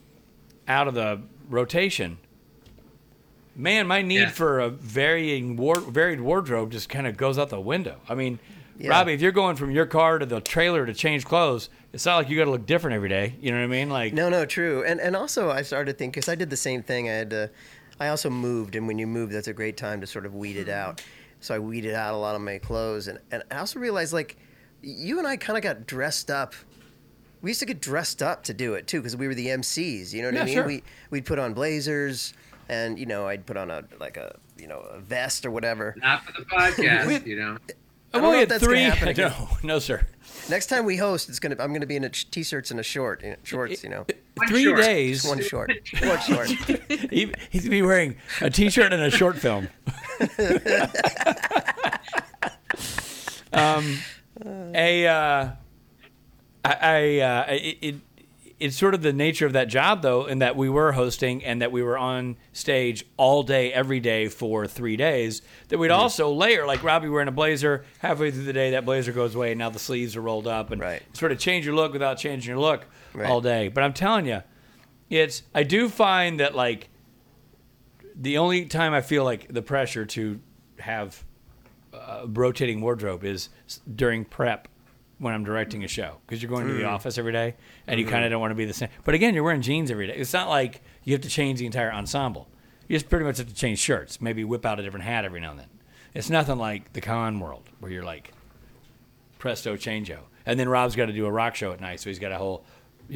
rotation. Man, my need for a varied wardrobe just kind of goes out the window. I mean, Robbie, if you're going from your car to the trailer to change clothes, it's not like you got to look different every day. You know what I mean? Like, no, true. And also I started to think, because I did the same thing. I also moved, and when you move, that's a great time to sort of weed it out. So I weeded out a lot of my clothes, and I also realized, like, you and I kind of got dressed up. We used to get dressed up to do it too, because we were the MCs. You know what I mean? Sure. We'd put on blazers, and I'd put on a vest or whatever. Not for the podcast, I don't know if that's gonna happen again. No, sir. Next time we host, I'm gonna be in t-shirts and shorts. 3 days. One short. One short. He's gonna be wearing a t-shirt and a short film. It's sort of the nature of that job, though, in that we were hosting and that we were on stage all day, every day for 3 days, that we'd also layer, like Robbie wearing a blazer, halfway through the day, that blazer goes away, and now the sleeves are rolled up, and sort of change your look without changing your look all day. But I'm telling you, I do find that, like, the only time I feel like the pressure to have a rotating wardrobe is during prep, when I'm directing a show, because you're going to the office every day and you kind of don't want to be the same. But again, you're wearing jeans every day. It's not like you have to change the entire ensemble. You just pretty much have to change shirts, maybe whip out a different hat every now and then. It's nothing like the con world where you're like presto changeo. And then Rob's got to do a rock show at night, so he's got a whole,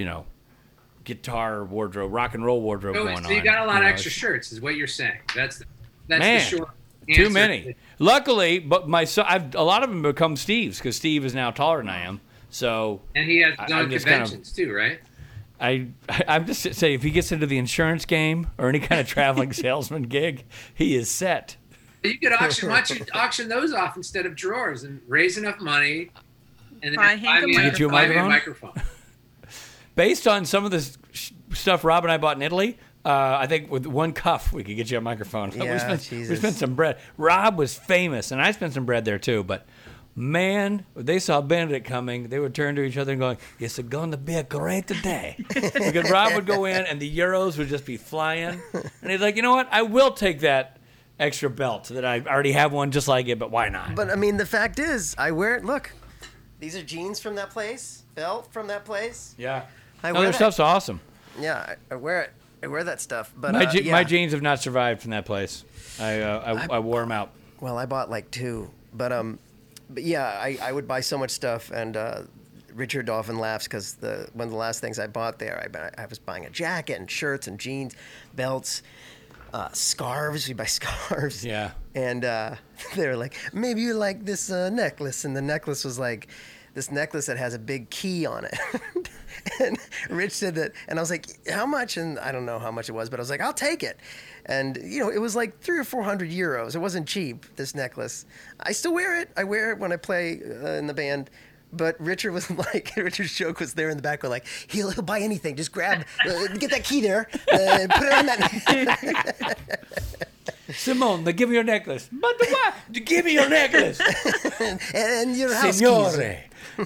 guitar wardrobe, rock and roll wardrobe going on. So you got a lot of extra shirts, is what you're saying. That's the short too answer. many. Luckily, but a lot of them become Steve's, because Steve is now taller than I am. So and he has his own conventions too, right? I'm just saying, if he gets into the insurance game or any kind of traveling salesman gig, he is set. You could auction those off instead of drawers and raise enough money, and then Buy Hank a microphone. Based on some of the stuff Rob and I bought in Italy, I think with one cuff we could get you a microphone. Yeah, we spent some bread. Rob was famous, and I spent some bread there too. But man, when they saw Benedict coming, they would turn to each other and going, "It's going to be a great day." Because Rob would go in, and the euros would just be flying, and he's like, "You know what? I will take that extra belt that I already have one just like it, but why not?" But I mean, the fact is, I wear it. Look, these are jeans from that place, belt from that place. Yeah, their stuff's awesome. Yeah, I wear it. I wear that stuff, but my jeans have not survived from that place. I wore them out. Well, I bought like 2, but yeah, I would buy so much stuff, and Richard often laughs because one of the last things I bought there, I was buying a jacket and shirts and jeans, belts, scarves. We buy scarves. Yeah. And they were like, maybe you like this necklace, and the necklace was like this necklace that has a big key on it. And Rich said that, and I was like, how much? And I don't know how much it was, but I was like, I'll take it. And, it was like 300 or 400 euros. It wasn't cheap, this necklace. I still wear it. I wear it when I play in the band. But Richard was like, Richard's joke was there in the back, like, he'll buy anything. Just grab, get that key there, put it on that. Simone, give me your necklace. But what? Give me your necklace. and your house Signore. keys.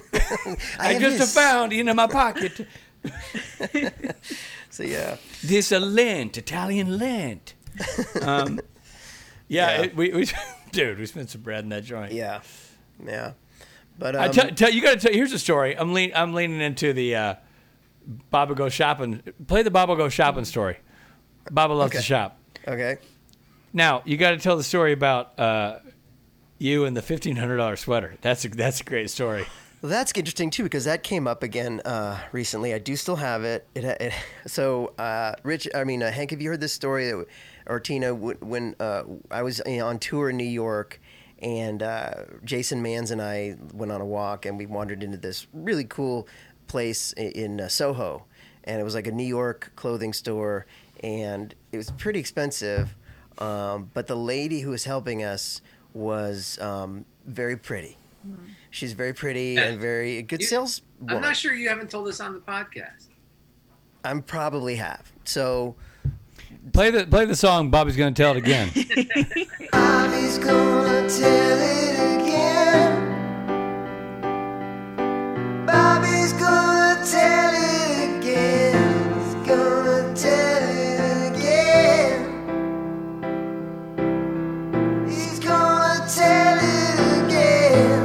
I just found in my pocket. So, yeah. This a lint, Italian lint. We dude, we spent some bread in that joint. Yeah. But you got to tell. Here's a story. I'm leaning into the Baba Go Shopping. Play the Baba Go Shopping story. Baba loves to shop. Okay. Now you got to tell the story about you and the $1,500 sweater. That's a great story. Well, that's interesting too, because that came up again recently. I do still have it. So, Hank, have you heard this story? Or Tina, when I was on tour in New York, and Jason Manns and I went on a walk, and we wandered into this really cool place in Soho, and it was like a New York clothing store, and it was pretty expensive, but the lady who was helping us was very pretty. Mm-hmm. She's very pretty and very good saleswoman. I'm not sure you haven't told us on the podcast. I'm probably have. So Play the song. Bobby's gonna tell it again. Bobby's gonna tell it again. Bobby's gonna tell it again. He's gonna tell it again. He's gonna tell it again.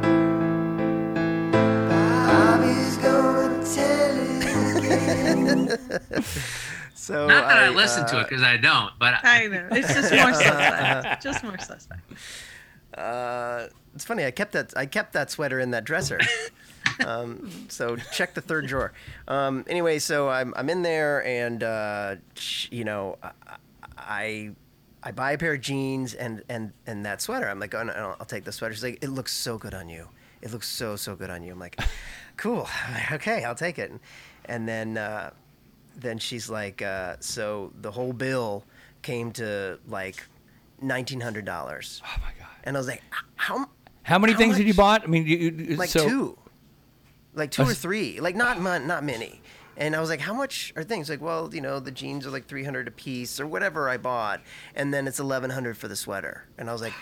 Bobby's gonna tell it again. so Not that I listen to it because I don't, but I know. It's just more suspect. Just more suspect. It's funny. I kept that sweater in that dresser. So check the third drawer. Anyway, so I'm in there, and I buy a pair of jeans and that sweater. I'm like, oh, no, I'll take the sweater. She's like, it looks so good on you. It looks so good on you. I'm like, cool. Okay, I'll take it. And then she's like, so the whole bill came to like $1,900. Oh my god! And I was like, how many things much? did you bought? I mean, you Like so, two. Like two or three. Like not many. And I was like, how much are things? Like, well, the jeans are like $300 a piece or whatever I bought. And then it's $1,100 for the sweater. And I was like,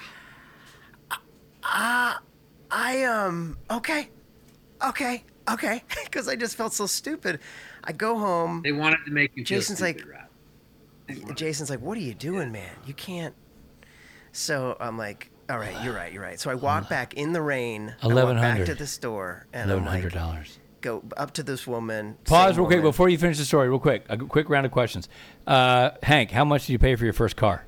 okay. Because I just felt so stupid. I go home. they wanted to make you feel Jason's stupid, like- Rob. Jason's like, what are you doing, man? You can't. So I'm like, all right, you're right. So I walk back in the rain. I walk back $1,100. to the store. And I'm like, $1,100. go up to this woman. Pause same real quick woman. before you finish the story. Real quick, a quick round of questions. Hank, how much did you pay for your first car?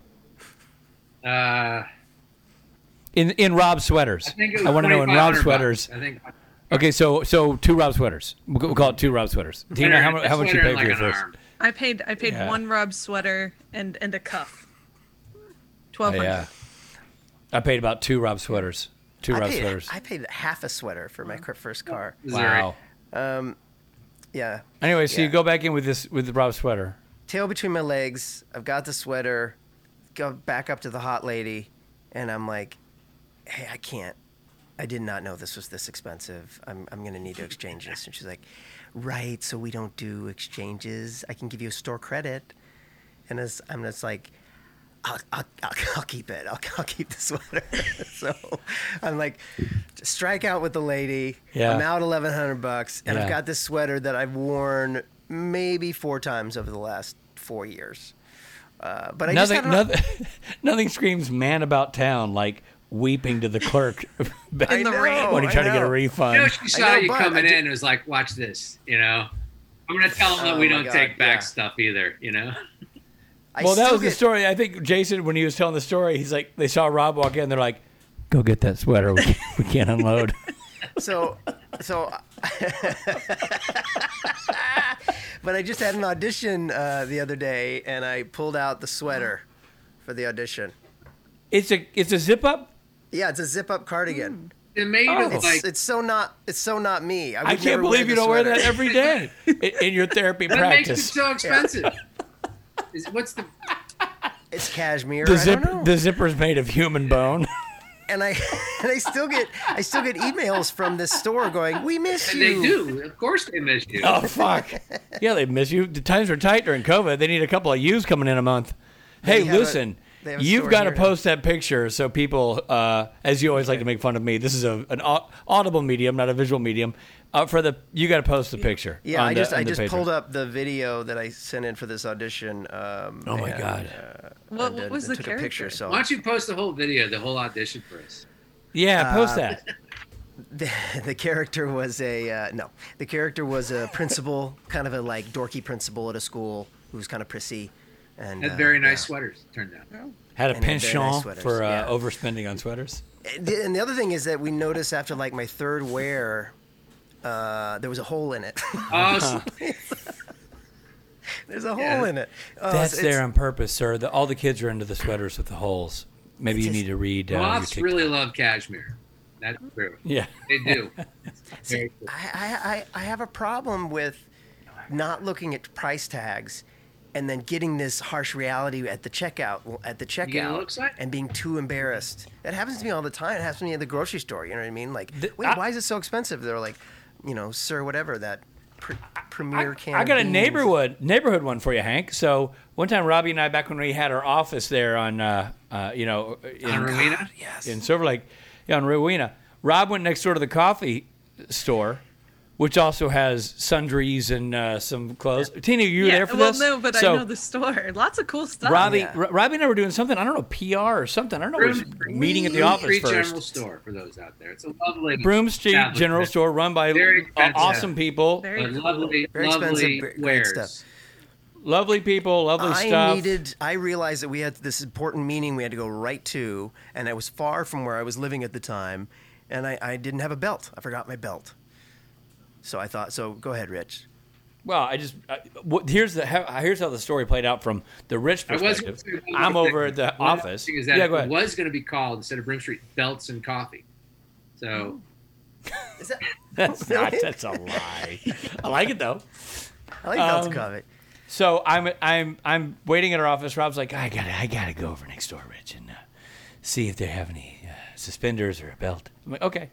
In Rob's sweaters. I think it was I want to know in Rob's $2,500. sweaters. I think Okay, so two Rob sweaters. We'll call it two Rob sweaters. Tina, how much you sweater pay and for your like an first? arm. I paid Yeah. one Rob sweater and a cuff. $1,200. Yeah, I paid about two Rob sweaters. Two Rob sweaters. I paid half a sweater for my first car. Wow. Yeah. Anyway, so Yeah. you go back in with the Rob sweater. Tail between my legs. I've got the sweater. Go back up to the hot lady, and I'm like, hey, I can't. I did not know this was this expensive. I'm going to need to exchange this. And she's like, right, so we don't do exchanges. I can give you a store credit. And I'm just like, I'll keep it. I'll keep the sweater. So I'm like, strike out with the lady. Yeah. I'm out $1,100, and Yeah. I've got this sweater that I've worn maybe 4 times over the last 4 years. But I just nothing screams man about town like weeping to the clerk In the rain. when he tried to get a refund. She saw you but coming I in and was like, watch this, I'm going to tell them that we my don't God, take back yeah. stuff either, Well, that was the story. I think Jason, when he was telling the story, he's like, they saw Rob walk in, they're like, go get that sweater. We can't unload. So, but I just had an audition the other day, and I pulled out the sweater for the audition. It's a zip up. Yeah, it's a zip-up cardigan. It made Oh. it like, It's so not me. I would can't never believe you the don't wear sweater. that every day in your therapy that makes it practice. so expensive. What's the, It's cashmere. The I don't know. the zipper's made of human bone. And I still get emails from this store going, "We miss and you." they do. Of course they miss you. Oh fuck! Yeah, they miss you. The times are tight during COVID. They need a couple of yous coming in a month. Hey, have a- listen, they have a you've store got to here now. post that picture so people, as you always like to make fun of me. This is an audible medium, not a visual medium. You got to post the picture. Yeah, on I the just Patreon. pulled up the video that I sent in for this audition. Oh my God. What was the took character? a picture. So Why don't you post the whole video, the whole audition for us? Yeah, post that. the character was the character was a principal, kind of a like dorky principal at a school who was kind of prissy, and Had very nice yeah. sweaters, turned out. Had a and very nice penchant sweaters, for yeah. overspending on sweaters. And the other thing is that we noticed after like my third wear, there was a hole in it. Oh, so- There's a hole in it. Oh, That's it's- there on purpose, sir. All the kids are into the sweaters with the holes. Maybe you need to read. your Moths TikTok. really love cashmere. That's true. Yeah. They do. See, I have a problem with not looking at price tags and then getting this harsh reality at the checkout get a look side? and being too embarrassed. That happens to me all the time. It happens to me at the grocery store. You know what I mean? Like, wait, I- why is it so expensive? They're like, sir, whatever that. premier can. I of got a beans. neighborhood one for you, Hank. So one time, Robbie and I, back when we had our office there on, On Rowena? Yes. in Silver Lake, on Rowena, Rob went next door to the coffee store, which also has sundries and some clothes. Tina, you were there for this? No, but So, I know the store. Lots of cool stuff. Robbie, Yeah. Robbie and I were doing something. I don't know, PR or something. I don't know. We were meeting at the Broome office Street first. General Store for those out there. It's a lovely Broome Street establishment. General Store, run by Very expensive. awesome people, Very But cool. lovely, Very expensive, lovely great wares. stuff. lovely people, lovely stuff. I realized that we had this important meeting we had to go right to, and I was far from where I was living at the time, and I didn't have a belt. I forgot my belt. So I thought, go ahead, Rich. Well, here's how the story played out from the Rich I was perspective. gonna say I'm over at the one office. thing is that Yeah, it go ahead. was going to be called, instead of Broome Street, Belts and Coffee. So Is that? That's a lie. I like it though. I like belts of coffee. So I'm waiting at our office. Rob's like, I gotta go over next door, Rich, and see if they have any suspenders or a belt. I'm like, okay.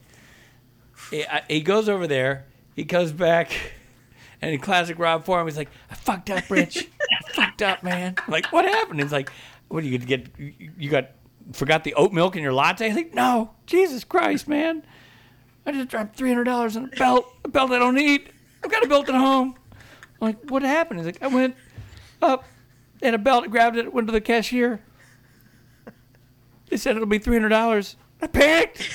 He goes over there. He comes back, and in classic Rob form, he's like, I fucked up, Rich. I fucked up, man. I'm like, what happened? He's like, what do you forgot the oat milk in your latte? He's like, no, Jesus Christ, man. I just dropped $300 on a belt I don't need. I've got a belt at home. I'm like, what happened? He's like, I went up and a belt, grabbed it, went to the cashier. They said it'll be $300. I panicked.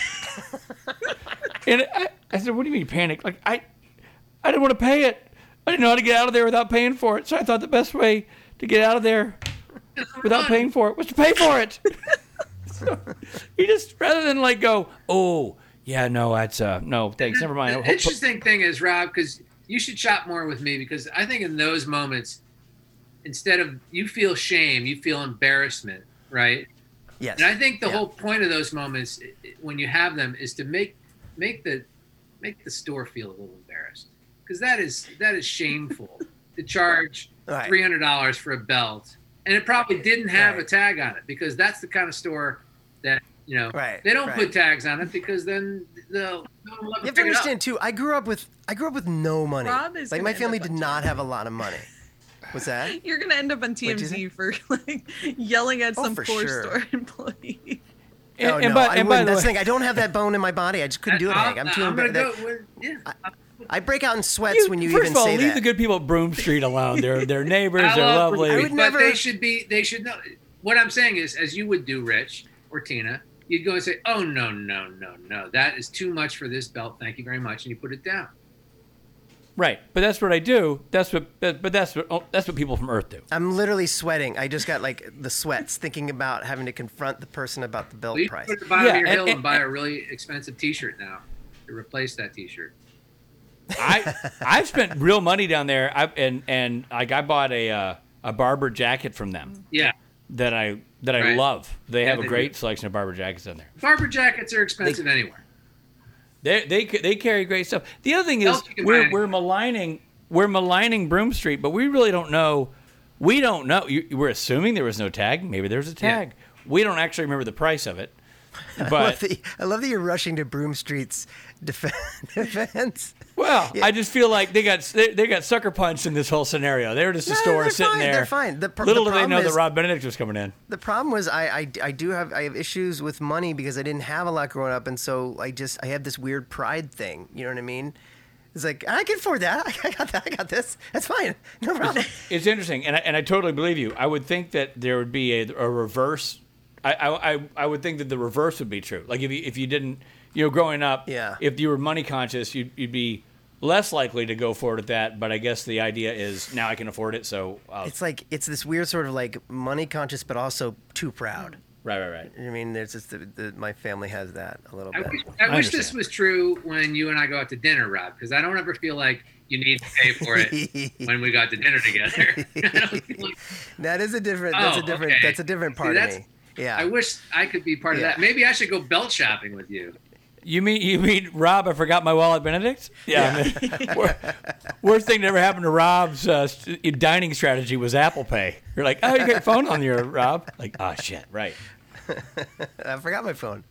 And I said, what do you mean panic? Like, I didn't want to pay it. I didn't know how to get out of there without paying for it. So I thought the best way to get out of there without paying for it was to pay for it. So he just, rather than like go, oh, yeah, no, that's, no, thanks, never mind. The interesting thing is, Rob, because you should shop more with me, because I think in those moments, instead of you feel shame, you feel embarrassment, right? Yes. And I think the Yeah. whole point of those moments, when you have them, is to make the store feel a little embarrassed, because that is shameful to charge Right. $300 for a belt, and it probably didn't have a Right. tag on it, because that's the kind of store that Right, they don't right. put tags on it, because then they'll You have to understand too. I grew up with no money. Rob is Like gonna my end family up did on not have a lot of money. What's that? You're gonna end up on What'd you TMZ say? for like yelling at Oh, some for poor sure. store employee. No, And no, by I the wouldn't. That's way- the thing. I don't have that bone in my body. I just couldn't do it, Hank. I'm too I'm gonna embarrassed. go. Yeah. I break out in sweats when you first even of all, say leave that. the good people at Broome Street alone. They're neighbors. I They're love lovely. I Broome would Street, never- But they should know. What I'm saying is, as you would do, Rich or Tina, you'd go and say, "Oh no, that is too much for this belt. Thank you very much," and you put it down. Right, but that's what I do. That's what people from Earth do. I'm literally sweating. I just got like the sweats thinking about having to confront the person about the belt Well, you price. put it at the bottom Yeah, of your and- hill and and- buy a really expensive T-shirt now to replace that T-shirt. I've spent real money down there. I bought a Barber jacket from them Yeah, that I Right. love. They have a they great do. selection of Barber jackets down there. Barber jackets are expensive anywhere. They carry great stuff. The other thing is Else you can buy we're maligning Broome Street, but we really don't know. We don't know. We're assuming there was no tag. Maybe there's a tag. We don't actually remember the price of it. But I love that you're rushing to Broome Street's defense. well, I just feel like they got sucker punched in this whole scenario. They were just a No, store they're sitting fine, there. they're fine. Little the do they know problem that is- Rob Benedict was coming in. The problem was I have issues with money because I didn't have a lot growing up, and so I have this weird pride thing. You know what I mean? It's like I can afford that. I got that. I got this. That's fine. No problem. It's interesting, and I totally believe you. I would think that there would be a reverse. I would think that the reverse would be true. Like if you didn't, growing up, Yeah. if you were money conscious, you'd be less likely to go forward at that. But I guess the idea is now I can afford it, so It's this weird sort of like money conscious, but also too proud. right. I mean, there's just my family has that a little bit. I wish this understand. was true when you and I go out to dinner, Rob, because I don't ever feel like you need to pay for it when we got to dinner together. I don't feel like, That is a different. Oh, okay. That's a different See, part of that's- me. Yeah. I wish I could be part of Yeah. that. Maybe I should go belt shopping with you. You mean Rob? I forgot my wallet, Benedict. Yeah. I mean, worst thing that ever happened to Rob's dining strategy was Apple Pay. You're like, oh, you got your phone on you, Rob. Like, oh shit, right. I forgot my phone.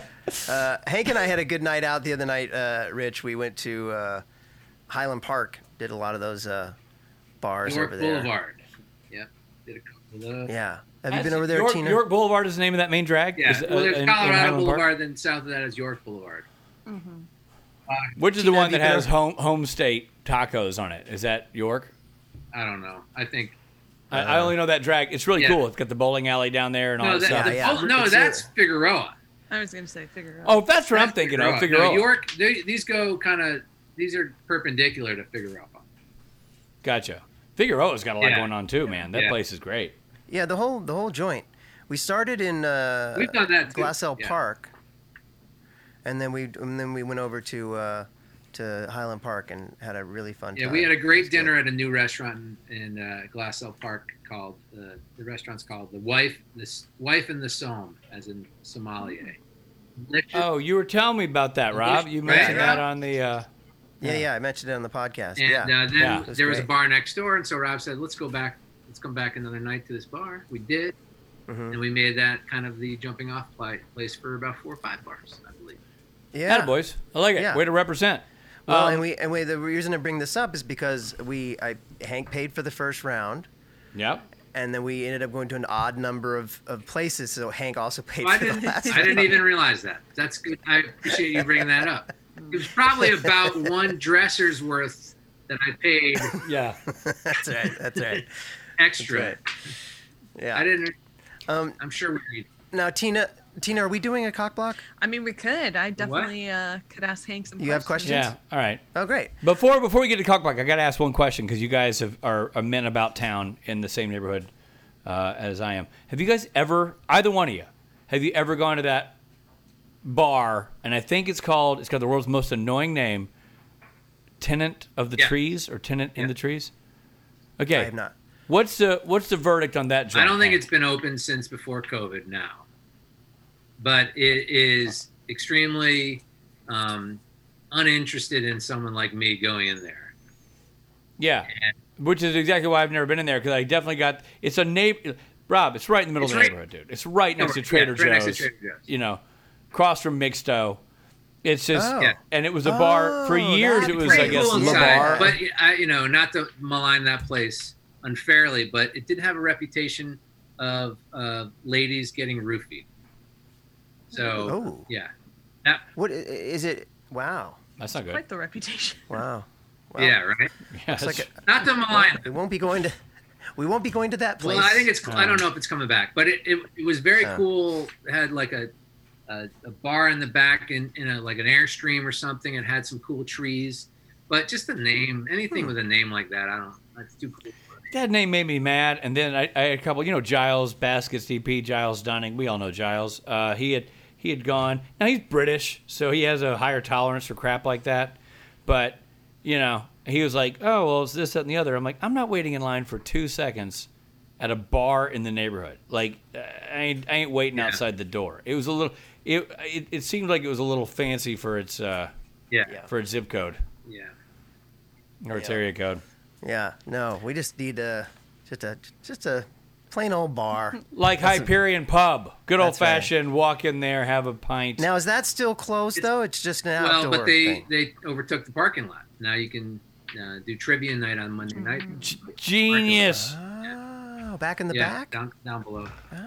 Hank and I had a good night out the other night, Rich. We went to Highland Park Did a lot of those bars York over there. Boulevard. Yeah. Did a couple of those. Yeah. Have you been over there, York, Tina? York Boulevard is the name of that main drag? Yeah. Is, Well, there's in Colorado Highland Park? Boulevard, then south of that is York Boulevard. Which is Tina, the one have you that been has home state tacos on it? Is that York? I don't know. I think. I only know that drag. It's really Yeah. cool. It's got the bowling alley down there and all No, that stuff. Yeah. that's Figueroa. I was gonna say Figueroa. Oh, that's what I'm thinking of. Figueroa. No, York. These go kind of. These are perpendicular to Figueroa. Gotcha. Figueroa's got a lot Yeah. going on too, man. That Yeah. place is great. Yeah, the whole joint. We started in We've done that too. Glassell Yeah. Park, and then we went over to Highland Park and had a really fun Yeah, time. we had a It was great good. dinner at a new restaurant in Glassell Park called the restaurant's called the Wife and the Somme, as in sommelier. Oh, you were telling me about that, Rob. You Right, mentioned that Rob? on the. Yeah, I mentioned it on the podcast. And yeah. then Yeah. It was there was a great. bar next door, and so Rob said, "Let's come back another night to this bar." We did, Mhm. and we made that kind of the jumping off place for about 4 or 5 bars, I believe. Yeah. Boys, I like it. Yeah. Way to represent. Well, Um, the reason I bring this up is because Hank paid for the first round, Yep. and then we ended up going to an odd number of places. So Hank also paid I for the didn't, last I didn't round. even realize that. That's good. I appreciate you bringing that up. It was probably about one dresser's worth that I paid Yeah. That's right. That's right. extra. That's right. Yeah. I didn't. Um, I'm sure we. now, Tina, are we doing a cock block? I mean, we could. I definitely could ask Hank some. You have questions? Yeah. All right. Oh, great. Before we get to Cockblock, I got to ask one question because you guys are men about town in the same neighborhood as I am. Have you guys ever, either one of you, have you ever gone to that bar? And I think it's got the world's most annoying name, Tenant of the Yeah. Trees or Tenant in Yeah. the Trees. Okay. I have not. What's the verdict on that joint? I don't think Hank? it's been open since before COVID now, but it is extremely uninterested in someone like me going in there. Yeah. Which is exactly why I've never been in there because I definitely got it's a neighbor. Rob, it's right in the middle It's of the right- neighborhood, dude. It's right next to Yeah, Trader right next to Joe's. Trader Joe's. You know, across from Mixto. It's just, Oh. Yeah. and it was a bar for Oh, years. that'd It be was, I pretty guess, cool Le inside, Bar. But not to malign that place unfairly, but it did have a reputation of ladies getting roofied. So Oh. yeah, What is it? Wow. That's not good. Quite the reputation. Wow. Wow. yeah, right. Yeah, It's like Not to malign. we won't be going to that place. Well, I think it's. I don't know if it's coming back, but it was very Oh. cool. It had like a bar in the back in like an Airstream or something. It had some cool trees, but just the name, anything with a name like that, I don't. That's too cool. that name made me mad. And then I had a couple, Giles Baskets DP, Giles Dunning. We all know Giles. He had gone. Now he's British, so he has a higher tolerance for crap like that. But he was like, "Oh, well, it's this, that, and the other." I'm like, I'm not waiting in line for 2 seconds at a bar in the neighborhood. Like, I ain't waiting Yeah. outside the door. It was a little. It seemed like it was a little fancy for its Yeah. for its zip code Yeah. or its Yeah. area code. Yeah. No, we just need just a plain old bar. Like Hyperion Pub, good old That's right. fashioned. Walk in there, have a pint. Now, is that still closed though? It's just an Well, outdoor but they thing. overtook the parking lot. Now you can do trivia night on Monday night. Genius. Oh, back in the Yeah, back. down below.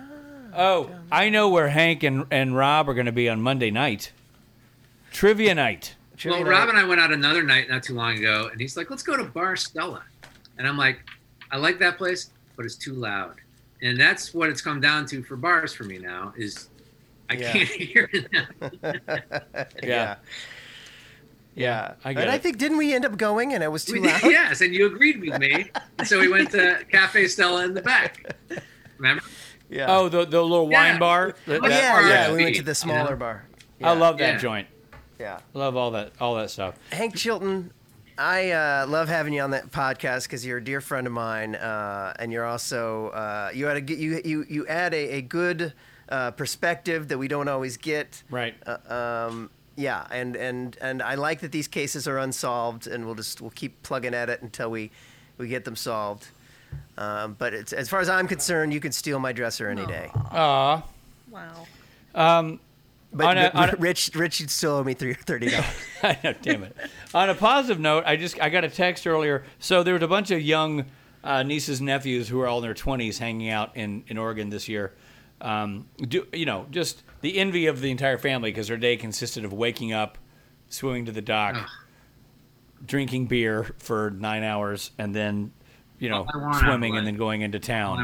Oh, I know where Hank and Rob are going to be on Monday night. Trivia night. Trivia Well, Rob night. and I went out another night not too long ago, and he's like, "Let's go to Bar Stella," and I'm like, "I like that place, but it's too loud." And that's what it's come down to for bars for me now is I Yeah. can't hear it now. Yeah. Yeah, I get And it. I think didn't we end up going and it was too We loud? did, yes, and you agreed with me, and so we went to Cafe Stella in the back. Remember? Yeah. Oh, the little wine Yeah. bar. Oh, Oh, yeah, bar yeah. is We went to big, the smaller you know? bar. I love that Yeah. joint. Yeah. Love all that stuff. Hank Chilton, I love having you on that podcast because you're a dear friend of mine, and you're also you add a good perspective that we don't always get. Right. Yeah, and I like that these cases are unsolved, and we'll keep plugging at it until we get them solved. But as far as I'm concerned, you can steal my dresser any day. Aw. Wow. But Rich should still owe me $30. I know, damn it. On a positive note, I got a text earlier. So there was a bunch of young nieces and nephews who are all in their 20s hanging out in Oregon this year. Just the envy of the entire family because their day consisted of waking up, swimming to the dock, drinking beer for 9 hours, and then, swimming and then going into town.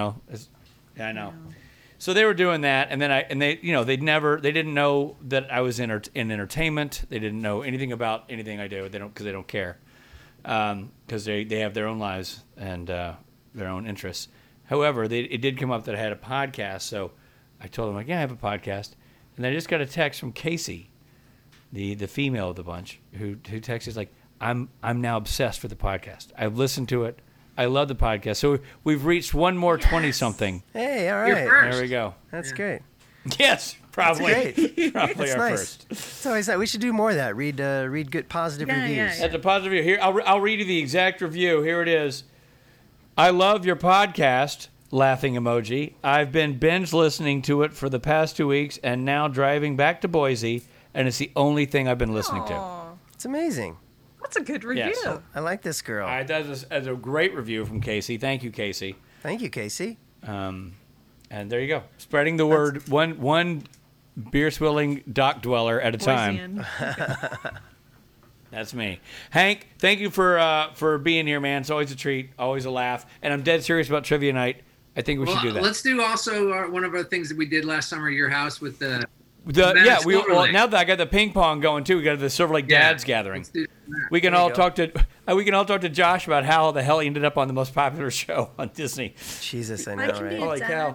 I know. So they were doing that, and then they didn't know that I was in entertainment. They didn't know anything about anything I do. Because they don't care, because they have their own lives and their own interests. However, it did come up that I had a podcast, so I told them I have a podcast, and I just got a text from Casey, the female of the bunch, who texted like, I'm now obsessed with the podcast. I've listened to it. I love the podcast. So we've reached one more 20-something. Hey, all You're right. first. There we go. That's great. Yes, probably. That's great. Probably That's our nice. first. It's always that. We should do more of that. Read good positive Yeah, reviews. yeah. That's a positive review. Here, I'll read you the exact review. Here it is. I love your podcast, laughing emoji. I've been binge listening to it for the past 2 weeks and now driving back to Boise, and it's the only thing I've been listening to. Aw, It's amazing. that's a good review. so- I like this girl. All right, that's a great review from Casey. Thank you, Casey. Thank you, Casey. And there you go. Spreading the word one beer-swilling dock dweller at a time. Boisean. That's me. Hank, thank you for being here, man. It's always a treat, always a laugh. And I'm dead serious about Trivia Night. I think we should do that. Let's do also one of our things that we did last summer at your house with the Silver Lake. Now that I got the ping pong going too, we got the Silver Lake Dads gathering. Let's do that. We can There you all go. talk to Josh about how the hell he ended up on the most popular show on Disney. Jesus, I I know, can right? be Holy cow!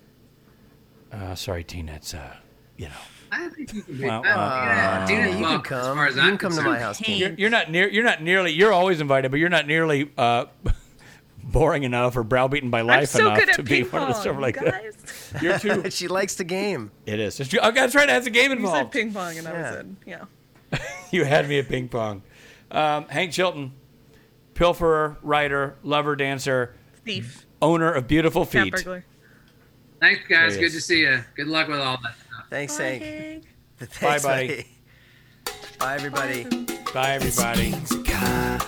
Dad. Sorry, Tina. It's I think you can be. Well, Tina's you can welcome, come. as far as You I'm can come to concerned. my house, Hey. Tina. you're always invited, but you're not nearly boring enough or browbeaten by I'm life so enough good to at be ping one of the pong, Silver Lake Dads. guys. You're too. She likes the game. It is. It's true. Oh, that's right. It has a game You said involved. ping pong, and I Yeah. said, yeah. You had me at ping pong. Hank Chilton, pilferer, writer, lover, dancer, Thief. owner of beautiful Cat feet. burglar. Thanks, guys. There he Good is. to see you. Good luck with all that stuff. Thanks, Bye, Hank. Hank. Thanks, buddy. Bye, everybody. Bye, everybody. Kings of Con.